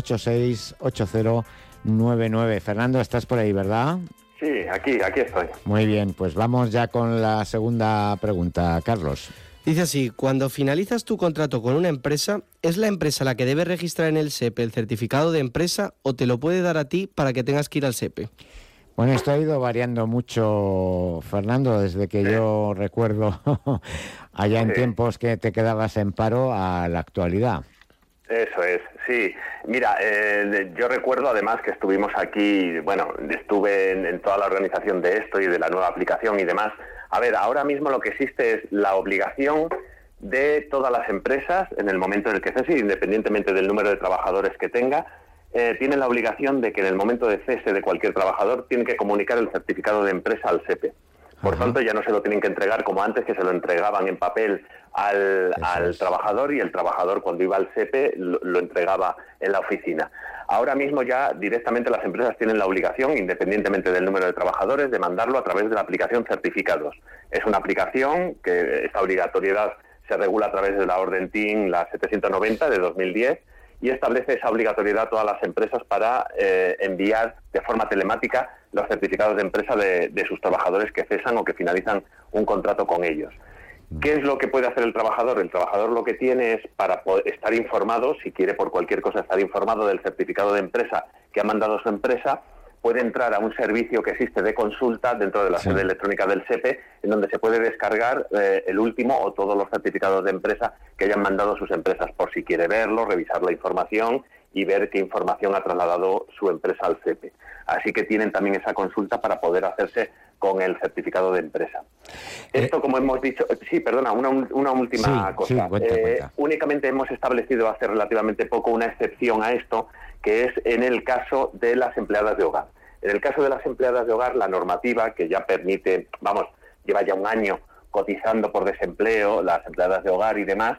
868099. Fernando, estás por ahí, ¿verdad? Sí, aquí estoy. Muy bien, pues vamos ya con la segunda pregunta, Carlos. Dice así: cuando finalizas tu contrato con una empresa, ¿es la empresa la que debe registrar en el SEPE el certificado de empresa o te lo puede dar a ti para que tengas que ir al SEPE? Bueno, esto ha ido variando mucho, Fernando, desde que yo recuerdo allá en tiempos que te quedabas en paro a la actualidad. Eso es, sí. Mira, yo recuerdo además que estuvimos aquí, bueno, estuve en toda la organización de esto y de la nueva aplicación y demás. A ver, ahora mismo lo que existe es la obligación de todas las empresas, en el momento en el que cese, independientemente del número de trabajadores que tenga, tienen la obligación de que en el momento de cese de cualquier trabajador tienen que comunicar el certificado de empresa al SEPE. Por tanto, ya no se lo tienen que entregar como antes, que se lo entregaban en papel al trabajador, y el trabajador, cuando iba al SEPE, lo entregaba en la oficina. Ahora mismo ya directamente las empresas tienen la obligación, independientemente del número de trabajadores, de mandarlo a través de la aplicación Certificados. Es una aplicación que esta obligatoriedad se regula a través de la orden TIN, la 790 de 2010, y establece esa obligatoriedad a todas las empresas para enviar de forma telemática los certificados de empresa de sus trabajadores que cesan o que finalizan un contrato con ellos. ¿Qué es lo que puede hacer el trabajador? El trabajador lo que tiene es, para estar informado, si quiere por cualquier cosa estar informado del certificado de empresa que ha mandado su empresa, puede entrar a un servicio que existe de consulta dentro de la sede electrónica del SEPE, en donde se puede descargar el último o todos los certificados de empresa que hayan mandado sus empresas, por si quiere verlo, revisar la información y ver qué información ha trasladado su empresa al SEPE. Así que tienen también esa consulta para poder hacerse con el certificado de empresa. Esto, como hemos dicho... Sí, perdona, una última cosa. Cuenta. Únicamente hemos establecido hace relativamente poco una excepción a esto, que es en el caso de las empleadas de hogar. En el caso de las empleadas de hogar, la normativa que ya permite, lleva ya un año cotizando por desempleo, las empleadas de hogar y demás,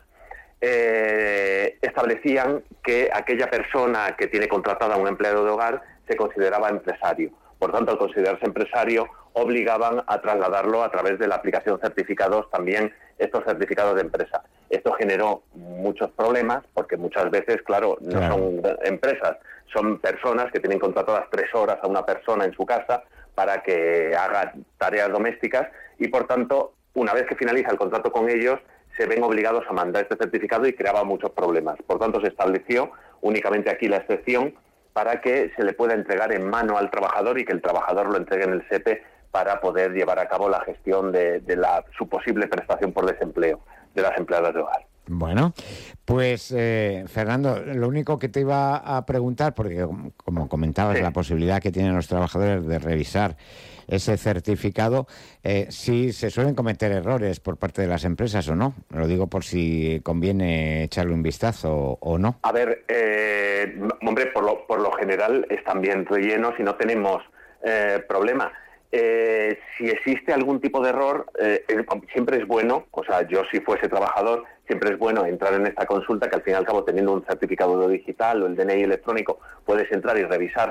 establecían que aquella persona que tiene contratada a un empleado de hogar se consideraba empresario. Por tanto, al considerarse empresario, obligaban a trasladarlo a través de la aplicación Certificados también estos certificados de empresa. Esto generó muchos problemas porque muchas veces, claro, no son empresas, son personas que tienen contratadas 3 horas a una persona en su casa para que haga tareas domésticas y, por tanto, una vez que finaliza el contrato con ellos, se ven obligados a mandar este certificado y creaba muchos problemas. Por tanto, se estableció únicamente aquí la excepción para que se le pueda entregar en mano al trabajador y que el trabajador lo entregue en el SEPE para poder llevar a cabo la gestión de su posible prestación por desempleo de las empleadas de hogar. Bueno, pues Fernando, lo único que te iba a preguntar, porque como comentabas, la posibilidad que tienen los trabajadores de revisar ese certificado, si se suelen cometer errores por parte de las empresas o no. Lo digo por si conviene echarle un vistazo o no. A ver, hombre, por lo general están bien rellenos y no tenemos problema. Si existe algún tipo de error, siempre es bueno, o sea, yo si fuese trabajador, siempre es bueno entrar en esta consulta, que al fin y al cabo, teniendo un certificado digital o el DNI electrónico, puedes entrar y revisarlo,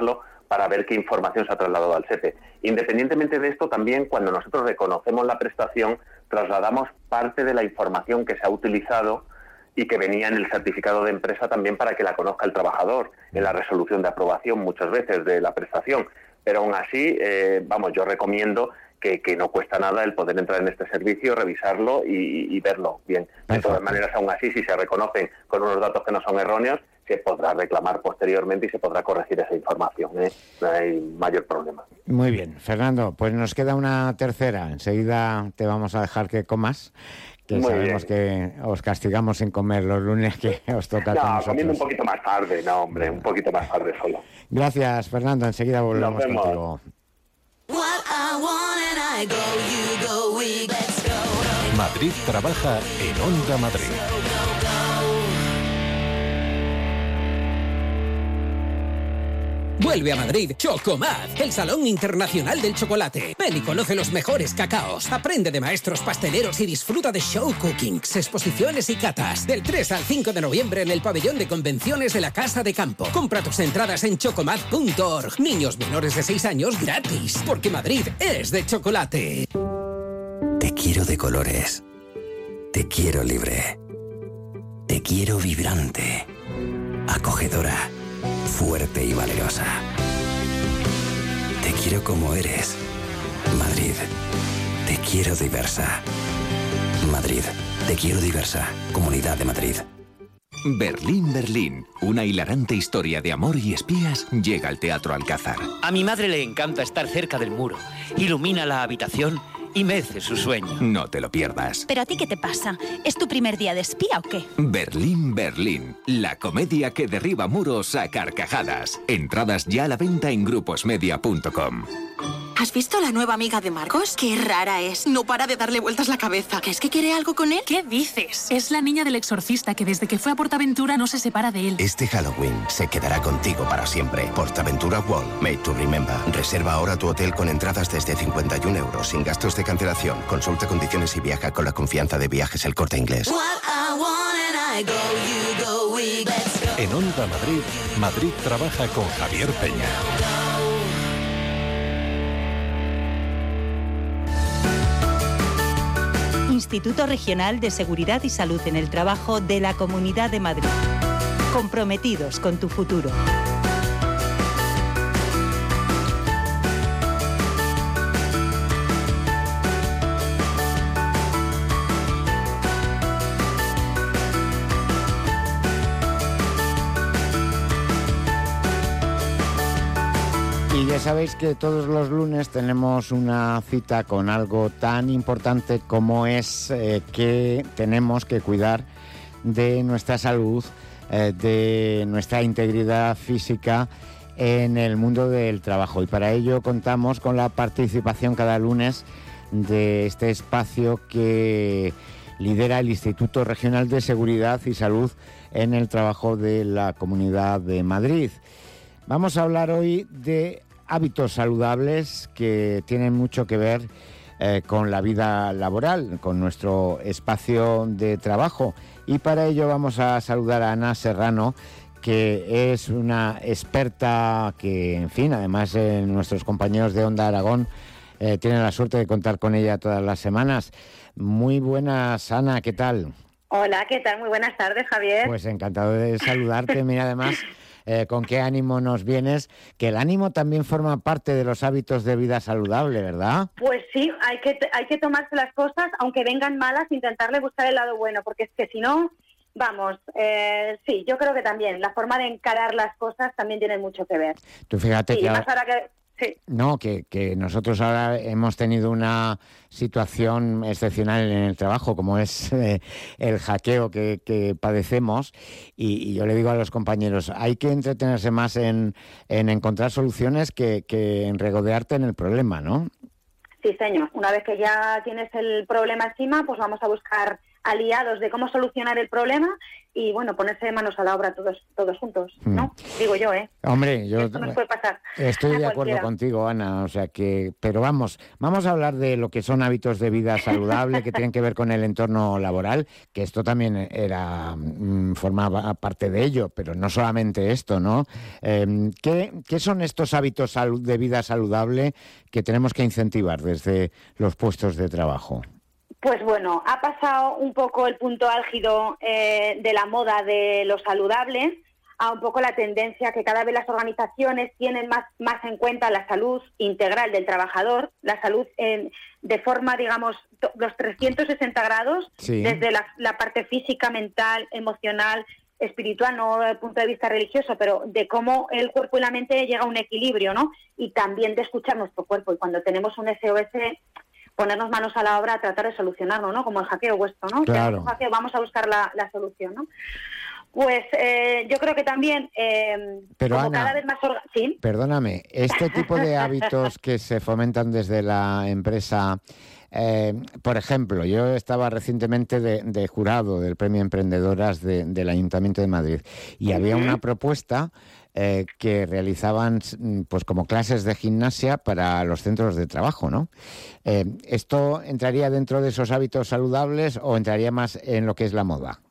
para ver qué información se ha trasladado al SEPE. Independientemente de esto, también cuando nosotros reconocemos la prestación, trasladamos parte de la información que se ha utilizado y que venía en el certificado de empresa también para que la conozca el trabajador en la resolución de aprobación muchas veces de la prestación. Pero aún así, yo recomiendo que no cuesta nada el poder entrar en este servicio, revisarlo y verlo bien. De todas maneras, aún así, si se reconocen con unos datos que no son erróneos, se podrá reclamar posteriormente y se podrá corregir esa información. No hay mayor problema. Muy bien, Fernando, pues nos queda una tercera. Enseguida te vamos a dejar que comas, que Muy sabemos que os castigamos sin comer los lunes, que os toca a nosotros. Comiendo un poquito más tarde, un poquito más tarde solo. Gracias, Fernando, enseguida volvemos contigo. Madrid trabaja en Onda Madrid. Vuelve a Madrid Chocomad, el Salón Internacional del Chocolate. Ven y conoce los mejores cacaos. Aprende de maestros pasteleros y disfruta de show cookings, exposiciones y catas. Del 3 al 5 de noviembre en el pabellón de convenciones de la Casa de Campo. Compra tus entradas en chocomad.org. Niños menores de 6 años gratis, porque Madrid es de chocolate. Te quiero de colores. Te quiero libre. Te quiero vibrante. Acogedora. Fuerte y valerosa. Te quiero como eres. Madrid. Te quiero diversa. Madrid. Te quiero diversa. Comunidad de Madrid. Berlín, Berlín. Una hilarante historia de amor y espías llega al Teatro Alcázar. A mi madre le encanta estar cerca del muro. Ilumina la habitación y mece su sueño. No te lo pierdas. ¿Pero a ti qué te pasa? ¿Es tu primer día de espía o qué? Berlín, Berlín. La comedia que derriba muros a carcajadas. Entradas ya a la venta en gruposmedia.com. ¿Has visto la nueva amiga de Marcos? Qué rara es. No para de darle vueltas la cabeza. ¿Es que quiere algo con él? ¿Qué dices? Es la niña del exorcista que desde que fue a Portaventura no se separa de él. Este Halloween se quedará contigo para siempre. Portaventura World, made to remember. Reserva ahora tu hotel con entradas desde 51 euros, sin gastos de cancelación. Consulta condiciones y viaja con la confianza de Viajes El Corte Inglés. En Onda Madrid, Madrid trabaja con Javier Peña. Instituto Regional de Seguridad y Salud en el Trabajo de la Comunidad de Madrid. Comprometidos con tu futuro. Y ya sabéis que todos los lunes tenemos una cita con algo tan importante como es que tenemos que cuidar de nuestra salud, de nuestra integridad física en el mundo del trabajo. Y para ello contamos con la participación cada lunes de este espacio que lidera el Instituto Regional de Seguridad y Salud en el Trabajo de la Comunidad de Madrid. Vamos a hablar hoy de hábitos saludables que tienen mucho que ver con la vida laboral, con nuestro espacio de trabajo. Y para ello vamos a saludar a Ana Serrano, que es una experta que, en fin, además nuestros compañeros de Onda Aragón tienen la suerte de contar con ella todas las semanas. Muy buenas, Ana, ¿qué tal? Hola, ¿qué tal? Muy buenas tardes, Javier. Pues encantado de saludarte. Mira, además, con qué ánimo nos vienes, que el ánimo también forma parte de los hábitos de vida saludable, ¿verdad? Pues sí, hay que tomarse las cosas, aunque vengan malas, intentarle buscar el lado bueno, porque es que si no, vamos, sí, yo creo que también la forma de encarar las cosas también tiene mucho que ver. Tú fíjate sí, que más ahora que... Sí. No, que nosotros ahora hemos tenido una situación excepcional en el trabajo, como es el hackeo que padecemos, y yo le digo a los compañeros, hay que entretenerse más en encontrar soluciones que en regodearte en el problema, ¿no? Sí, señor. Una vez que ya tienes el problema encima, pues vamos a buscar aliados de cómo solucionar el problema y, bueno, ponerse manos a la obra todos juntos, ¿no? Digo yo, ¿eh? Hombre, yo esto nos puede pasar. Estoy de acuerdo contigo, Ana, o sea que... Pero vamos a hablar de lo que son hábitos de vida saludable que tienen que ver con el entorno laboral, que esto también formaba parte de ello, pero no solamente esto, ¿no? ¿Qué son estos hábitos de vida saludable que tenemos que incentivar desde los puestos de trabajo? Pues bueno, ha pasado un poco el punto álgido de la moda de lo saludable a un poco la tendencia que cada vez las organizaciones tienen más en cuenta la salud integral del trabajador, la salud de forma, digamos, los 360 grados, sí, desde la parte física, mental, emocional, espiritual, no desde el punto de vista religioso, pero de cómo el cuerpo y la mente llega a un equilibrio, ¿no? Y también de escuchar nuestro cuerpo. Y cuando tenemos un SOS, ponernos manos a la obra a tratar de solucionarlo, ¿no? Como el hackeo vuestro, ¿no? Claro. Hackeo, vamos a buscar la solución, ¿no? Pues yo creo que también, pero como Ana, cada vez más... ¿Sí? Perdóname, este tipo de hábitos que se fomentan desde la empresa... por ejemplo, yo estaba recientemente de jurado del Premio Emprendedoras del Ayuntamiento de Madrid y había una propuesta que realizaban pues como clases de gimnasia para los centros de trabajo, ¿no? ¿Esto entraría dentro de esos hábitos saludables o entraría más en lo que es la moda?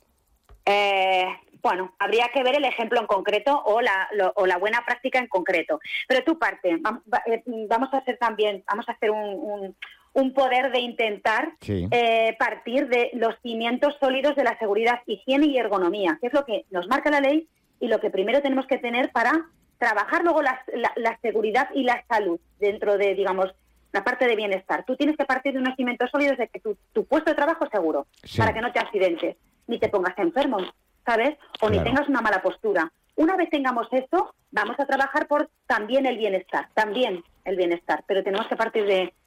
Bueno, habría que ver el ejemplo en concreto o la buena práctica en concreto. Pero tú parte, vamos a hacer un poder de intentar partir de los cimientos sólidos de la seguridad, higiene y ergonomía, que es lo que nos marca la ley y lo que primero tenemos que tener para trabajar luego la seguridad y la salud dentro de, digamos, la parte de bienestar. Tú tienes que partir de unos cimientos sólidos de que tu puesto de trabajo es seguro, para que no te accidentes, ni te pongas enfermo, ¿sabes? O ni tengas una mala postura. Una vez tengamos esto, vamos a trabajar por también el bienestar, pero tenemos que partir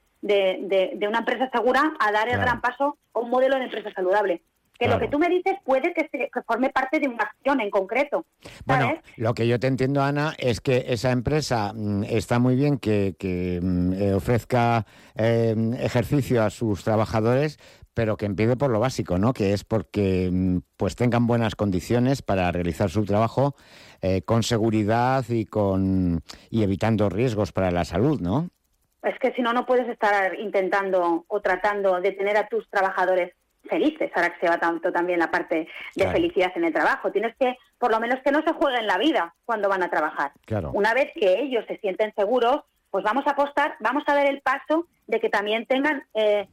de una empresa segura a dar el gran paso a un modelo de empresa saludable. Que lo que tú me dices puede que forme parte de una acción en concreto, ¿sabes? Bueno, lo que yo te entiendo, Ana, es que esa empresa está muy bien que ofrezca ejercicio a sus trabajadores, pero que empiece por lo básico, ¿no? Que es porque pues tengan buenas condiciones para realizar su trabajo con seguridad y evitando riesgos para la salud, ¿no? Es que si no puedes estar intentando o tratando de tener a tus trabajadores felices, ahora que se va tanto también la parte de felicidad en el trabajo. Tienes que, por lo menos, que no se jueguen la vida cuando van a trabajar. Claro. Una vez que ellos se sienten seguros, pues vamos a apostar, vamos a dar el paso de que también tengan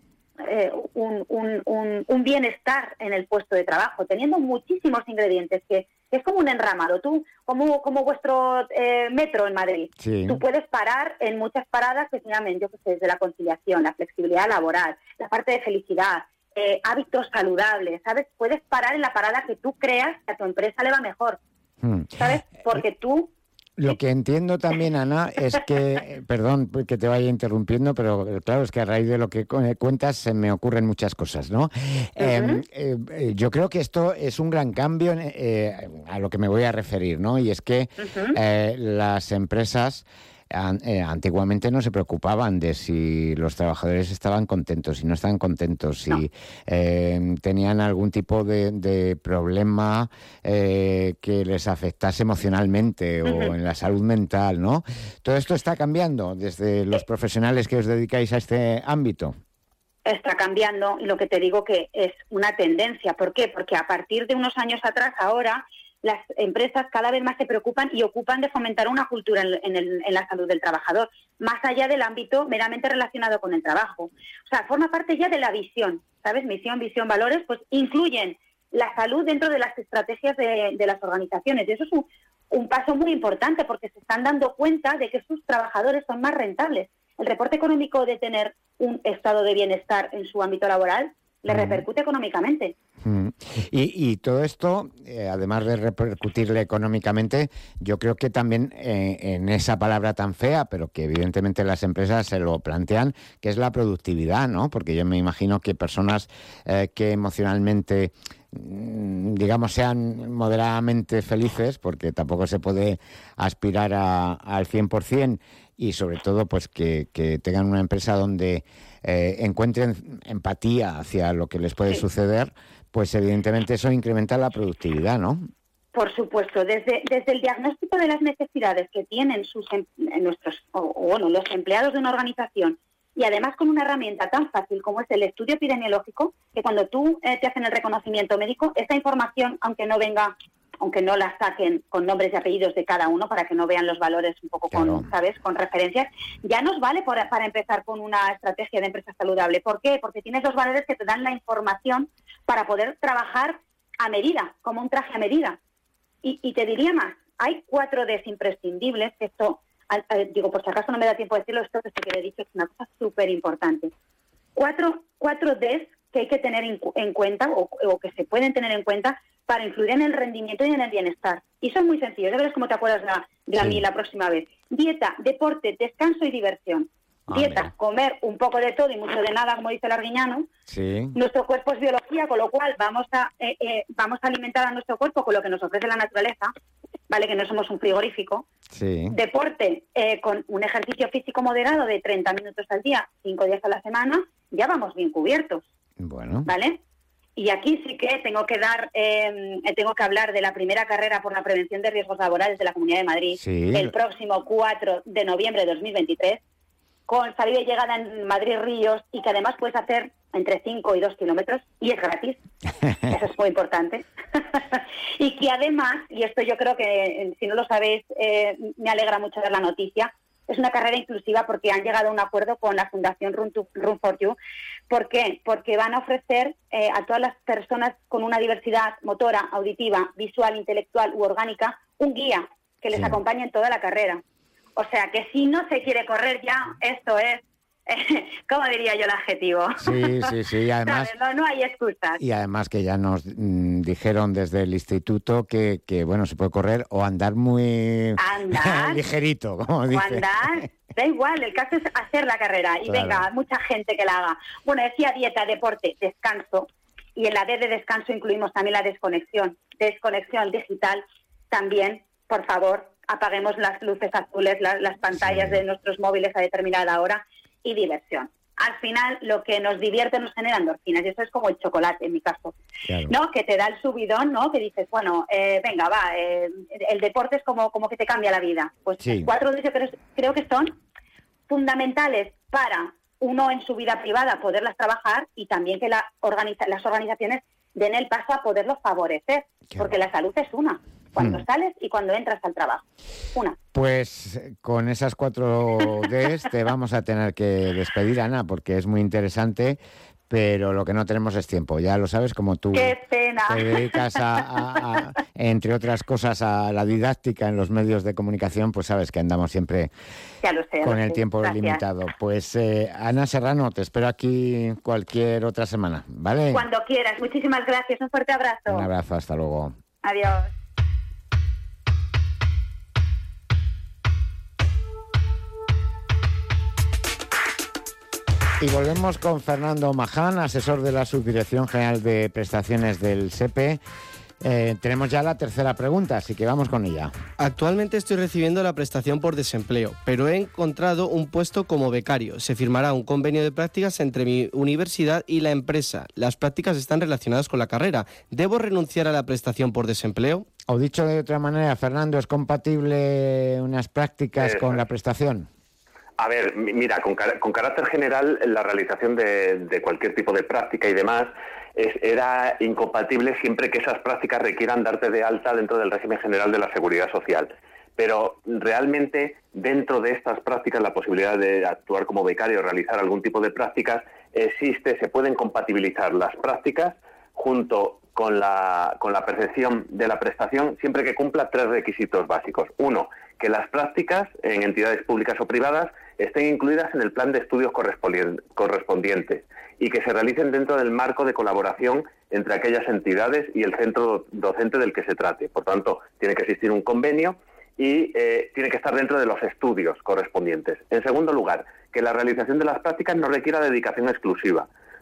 un bienestar en el puesto de trabajo, teniendo muchísimos ingredientes, que es como un enramado. Tú, como vuestro metro en Madrid, tú puedes parar en muchas paradas que se llamen, yo qué sé, desde la conciliación, la flexibilidad laboral, la parte de felicidad, hábitos saludables, ¿sabes? Puedes parar en la parada que tú creas que a tu empresa le va mejor, ¿sabes? Porque tú... Lo que entiendo también, Ana, es que, perdón que te vaya interrumpiendo, pero claro, es que a raíz de lo que cuentas se me ocurren muchas cosas, ¿no? Yo creo que esto es un gran cambio a lo que me voy a referir, ¿no? Y es que las empresas... antiguamente no se preocupaban de si los trabajadores estaban contentos, si no estaban contentos, si tenían algún tipo de problema que les afectase emocionalmente o en la salud mental, ¿no? Todo esto está cambiando desde los profesionales que os dedicáis a este ámbito. Está cambiando, y lo que te digo que es una tendencia. ¿Por qué? Porque a partir de unos años atrás, ahora, las empresas cada vez más se preocupan y ocupan de fomentar una cultura en la salud del trabajador, más allá del ámbito meramente relacionado con el trabajo. O sea, forma parte ya de la visión, ¿sabes? Misión, visión, valores, pues incluyen la salud dentro de las estrategias de las organizaciones. Y eso es un paso muy importante, porque se están dando cuenta de que sus trabajadores son más rentables. El reporte económico de tener un estado de bienestar en su ámbito laboral le repercute económicamente. Y todo esto, además de repercutirle económicamente, yo creo que también en esa palabra tan fea, pero que evidentemente las empresas se lo plantean, que es la productividad, ¿no? Porque yo me imagino que personas que emocionalmente, digamos, sean moderadamente felices, porque tampoco se puede aspirar al 100%, y sobre todo pues que tengan una empresa donde encuentren empatía hacia lo que les puede suceder, pues evidentemente eso incrementa la productividad, ¿no? Por supuesto, desde el diagnóstico de las necesidades que tienen los empleados de una organización, y además con una herramienta tan fácil como es el estudio epidemiológico, que cuando tú te hacen el reconocimiento médico, esta información, aunque no la saquen con nombres y apellidos de cada uno para que no vean los valores un poco con referencias, ya nos vale para empezar con una estrategia de empresa saludable. ¿Por qué? Porque tienes los valores que te dan la información para poder trabajar a medida, como un traje a medida. Y te diría más, hay 4 Ds imprescindibles, que esto, digo, por si acaso no me da tiempo de decirlo, esto que se quede dicho es una cosa súper importante. 4 Ds que hay que tener en cuenta o que se pueden tener en cuenta para influir en el rendimiento y en el bienestar. Y son muy sencillos, ya verás cómo te acuerdas de mí la próxima vez. Dieta, deporte, descanso y diversión. Dieta, comer un poco de todo y mucho de nada, como dice el Arguiñano. Sí. Nuestro cuerpo es biología, con lo cual vamos a alimentar a nuestro cuerpo con lo que nos ofrece la naturaleza, ¿vale? Que no somos un frigorífico. Sí. Deporte, con un ejercicio físico moderado de 30 minutos al día, 5 días a la semana, ya vamos bien cubiertos. Bueno. ¿Vale? Y aquí sí que tengo que hablar de la primera carrera por la prevención de riesgos laborales de la Comunidad de Madrid, el próximo 4 de noviembre de 2023, con salida y llegada en Madrid Ríos, y que además puedes hacer entre 5 y 2 kilómetros, y es gratis. Eso es muy importante. Y que además, y esto yo creo que si no lo sabéis, me alegra mucho ver la noticia, es una carrera inclusiva porque han llegado a un acuerdo con la Fundación Run for You. ¿Por qué? Porque van a ofrecer a todas las personas con una diversidad motora, auditiva, visual, intelectual u orgánica, un guía que les acompañe en toda la carrera. O sea, que si no se quiere correr ya, esto es, ¿cómo diría yo el adjetivo? Sí, y además... No hay excusas. Y además que ya nos dijeron desde el instituto que bueno, se puede correr o andar muy ligerito, como dice. O andar, da igual, el caso es hacer la carrera. Y venga, mucha gente que la haga. Bueno, decía dieta, deporte, descanso. Y en la D de descanso incluimos también la desconexión. Desconexión digital también, por favor. Apaguemos las luces azules, las pantallas de nuestros móviles a determinada hora, y diversión. Al final, lo que nos divierte nos genera endorfinas, y eso es como el chocolate, en mi caso, ¿no? Que te da el subidón, ¿no? Que dices, bueno, venga, va, el deporte es como que te cambia la vida. Pues 4 días yo creo que son fundamentales para uno en su vida privada poderlas trabajar, y también que las organizaciones den el paso a poderlos favorecer, porque la salud es una. Cuando sales y cuando entras al trabajo. Pues con esas 4 Ds te vamos a tener que despedir, Ana, porque es muy interesante, pero lo que no tenemos es tiempo. Ya lo sabes, como tú ¡Qué pena! Te dedicas entre otras cosas, a la didáctica en los medios de comunicación, pues sabes que andamos siempre con el tiempo limitado. Pues Ana Serrano, te espero aquí cualquier otra semana, ¿vale? Cuando quieras. Muchísimas gracias. Un fuerte abrazo. Un abrazo, hasta luego. Adiós. Y volvemos con Fernando Maján, asesor de la Subdirección General de Prestaciones del SEPE. Tenemos ya la tercera pregunta, así que vamos con ella. Actualmente estoy recibiendo la prestación por desempleo, pero he encontrado un puesto como becario. Se firmará un convenio de prácticas entre mi universidad y la empresa. Las prácticas están relacionadas con la carrera. ¿Debo renunciar a la prestación por desempleo? O dicho de otra manera, Fernando, ¿es compatible unas prácticas con la prestación? A ver, mira, con carácter general, la realización de cualquier tipo de práctica y demás era incompatible siempre que esas prácticas requieran darte de alta dentro del régimen general de la Seguridad Social. Pero realmente dentro de estas prácticas la posibilidad de actuar como becario o realizar algún tipo de prácticas existe, se pueden compatibilizar las prácticas junto con la percepción de la prestación siempre que cumpla 3 requisitos básicos. 1, que las prácticas en entidades públicas o privadas estén incluidas en el plan de estudios correspondientes y que se realicen dentro del marco de colaboración entre aquellas entidades y el centro docente del que se trate. Por tanto, tiene que existir un convenio y tiene que estar dentro de los estudios correspondientes. En segundo lugar, que la realización de las prácticas no requiera dedicación exclusiva.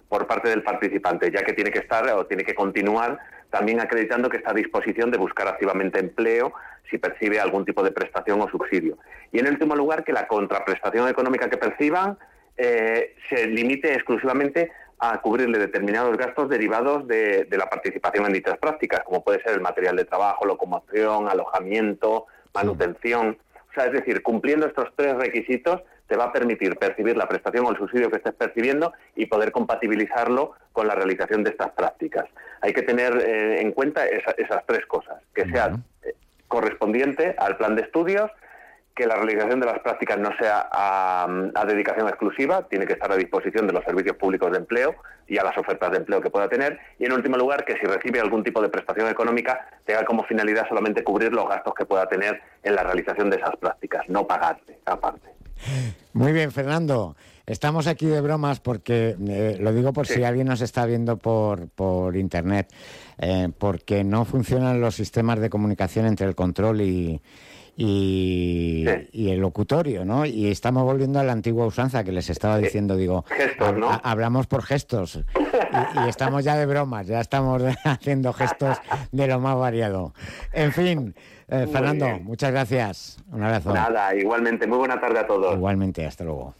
por parte del participante, ya que tiene que estar o tiene que continuar también acreditando que está a disposición de buscar activamente empleo si percibe algún tipo de prestación o subsidio. Y en último lugar, que la contraprestación económica que perciban se limite exclusivamente a cubrirle determinados gastos derivados de la participación en dichas prácticas, como puede ser el material de trabajo, locomoción, alojamiento, manutención. O sea, es decir, cumpliendo estos 3 requisitos te va a permitir percibir la prestación o el subsidio que estés percibiendo y poder compatibilizarlo con la realización de estas prácticas. Hay que tener en cuenta esas 3 cosas, que sea correspondiente al plan de estudios, que la realización de las prácticas no sea a dedicación exclusiva, tiene que estar a disposición de los servicios públicos de empleo y a las ofertas de empleo que pueda tener, y en último lugar, que si recibe algún tipo de prestación económica, tenga como finalidad solamente cubrir los gastos que pueda tener en la realización de esas prácticas, no pagarle aparte. Muy bien, Fernando. Estamos aquí de bromas porque, lo digo por si alguien nos está viendo por internet, porque no funcionan los sistemas de comunicación entre el control y el locutorio, ¿no? Y estamos volviendo a la antigua usanza que les estaba diciendo, digo, gestos, ¿no? Hablamos por gestos y estamos ya de bromas, ya estamos haciendo gestos de lo más variado. En fin, Fernando, muchas gracias. Un abrazo. Nada, igualmente. Muy buena tarde a todos. Igualmente, hasta luego.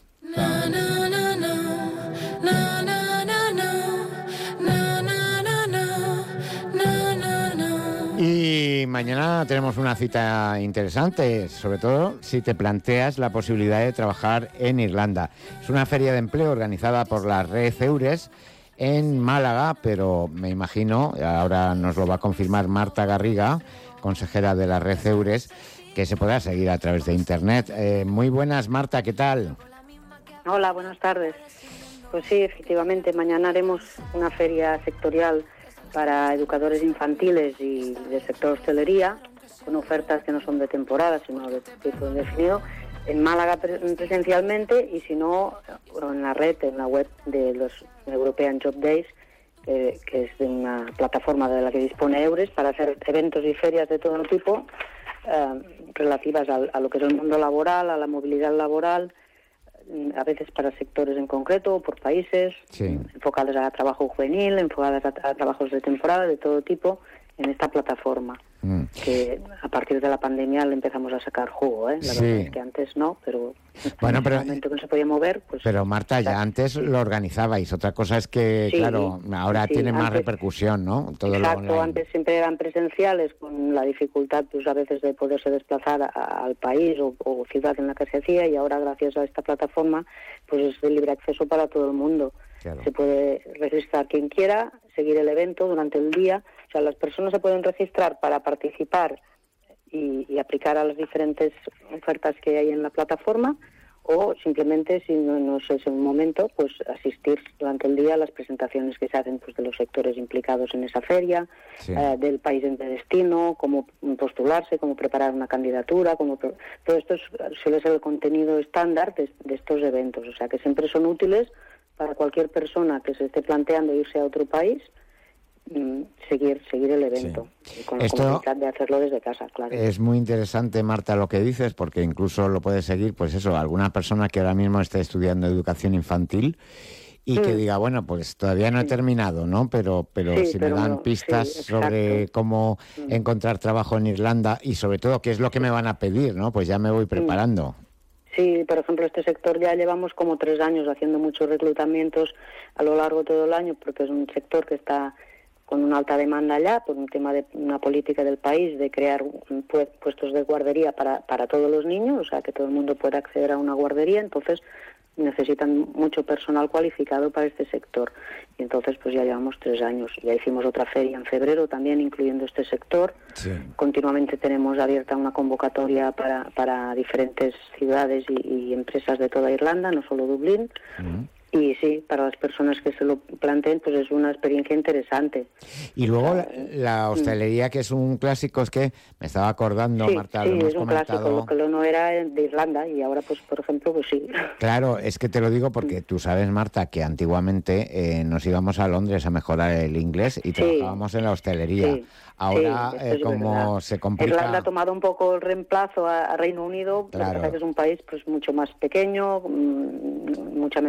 Y mañana tenemos una cita interesante, sobre todo si te planteas la posibilidad de trabajar en Irlanda. Es una feria de empleo organizada por la Red Eures en Málaga, pero me imagino, ahora nos lo va a confirmar Marta Garriga, consejera de la Red Eures, que se podrá seguir a través de Internet. Muy buenas, Marta, ¿qué tal? Hola, buenas tardes. Pues sí, efectivamente, mañana haremos una feria sectorial para educadores infantiles y del sector hostelería, con ofertas que no son de temporada, sino de tipo indefinido, en Málaga presencialmente, y si no, en la red, en la web de los European Job Days, que es de una plataforma de la que dispone Eures para hacer eventos y ferias de todo tipo, relativas a lo que es el mundo laboral, a la movilidad laboral, a veces para sectores en concreto o por países, enfocadas a trabajo juvenil, enfocadas a trabajos de temporada, de todo tipo, en esta plataforma, que a partir de la pandemia le empezamos a sacar jugo, La verdad es que antes no, pero en el momento que no se podía mover, pues... Pero Marta, ya antes lo organizabais, otra cosa es que, claro, ahora tiene más repercusión, ¿no? Todo exacto, antes siempre eran presenciales, con la dificultad, pues a veces de poderse desplazar al país o ciudad en la que se hacía, y ahora gracias a esta plataforma, pues es de libre acceso para todo el mundo. Claro. Se puede registrar quien quiera, seguir el evento durante el día. O sea, las personas se pueden registrar para participar y aplicar a las diferentes ofertas que hay en la plataforma, o simplemente, si no es el momento, pues asistir durante el día a las presentaciones que se hacen, pues, de los sectores implicados en esa feria, del país de destino, cómo postularse, cómo preparar una candidatura, todo esto suele ser el contenido estándar de estos eventos. O sea, que siempre son útiles para cualquier persona que se esté planteando irse a otro país, seguir el evento, con la comodidad de hacerlo desde casa, claro. Es muy interesante, Marta, lo que dices, porque incluso lo puede seguir, pues eso, alguna persona que ahora mismo esté estudiando educación infantil y que diga, bueno, pues todavía no he terminado, ¿no? Pero si me dan pistas sobre cómo encontrar trabajo en Irlanda y sobre todo qué es lo que me van a pedir, ¿no? Pues ya me voy preparando. Sí, por ejemplo, este sector ya llevamos como 3 años haciendo muchos reclutamientos a lo largo de todo el año, porque es un sector que está con una alta demanda ya, por un tema de una política del país de crear puestos de guardería para todos los niños, o sea, que todo el mundo pueda acceder a una guardería. Entonces necesitan mucho personal cualificado para este sector. Y entonces pues ya llevamos 3 años. Ya hicimos otra feria en febrero también, incluyendo este sector. Continuamente tenemos abierta una convocatoria para diferentes ciudades y empresas de toda Irlanda, no solo Dublín. Y sí, para las personas que se lo planteen, pues es una experiencia interesante. Y luego la hostelería, que es un clásico, es que me estaba acordando, Marta, lo hemos es un comentado. Clásico, lo que no era de Irlanda, y ahora, pues por ejemplo, pues sí. Claro, es que te lo digo porque tú sabes, Marta, que antiguamente nos íbamos a Londres a mejorar el inglés y trabajábamos en la hostelería. Ahora, como verdad. Se complica... Irlanda ha tomado un poco el reemplazo a Reino Unido, que es un país pues mucho más pequeño, mucha menos población,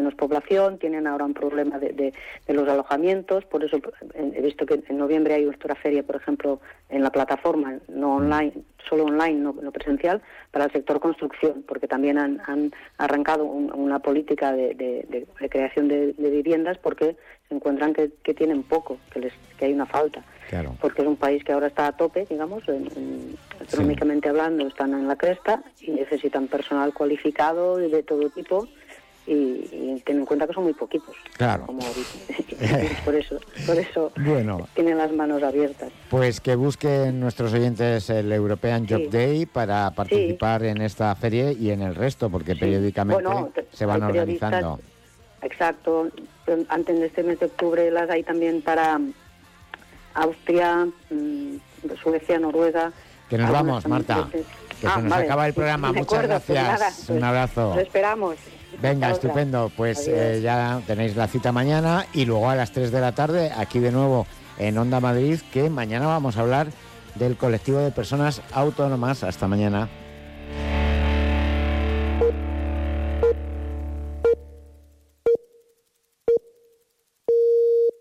construcción, tienen ahora un problema de los alojamientos. Por eso he visto que en noviembre hay otra feria, por ejemplo, en la plataforma, no online, solo online, no presencial, para el sector construcción, porque también han arrancado una política de creación de viviendas, porque se encuentran que tienen poco, que hay una falta. Claro. Porque es un país que ahora está a tope, digamos, económicamente hablando, están en la cresta y necesitan personal cualificado de todo tipo, y ten en cuenta que son muy poquitos. Claro. Por eso bueno, tienen las manos abiertas. Pues que busquen nuestros oyentes el European Job Day para participar en esta feria y en el resto, porque periódicamente se van organizando. Exacto. Antes de este mes de octubre las hay también para Austria, Suecia, Noruega. Que nos vamos, Marta. Que se nos acaba el programa. Muchas gracias. Un abrazo. Lo esperamos. Venga, estupendo. Pues ya tenéis la cita mañana y luego a las 3 de la tarde aquí de nuevo en Onda Madrid, que mañana vamos a hablar del colectivo de personas autónomas. Hasta mañana.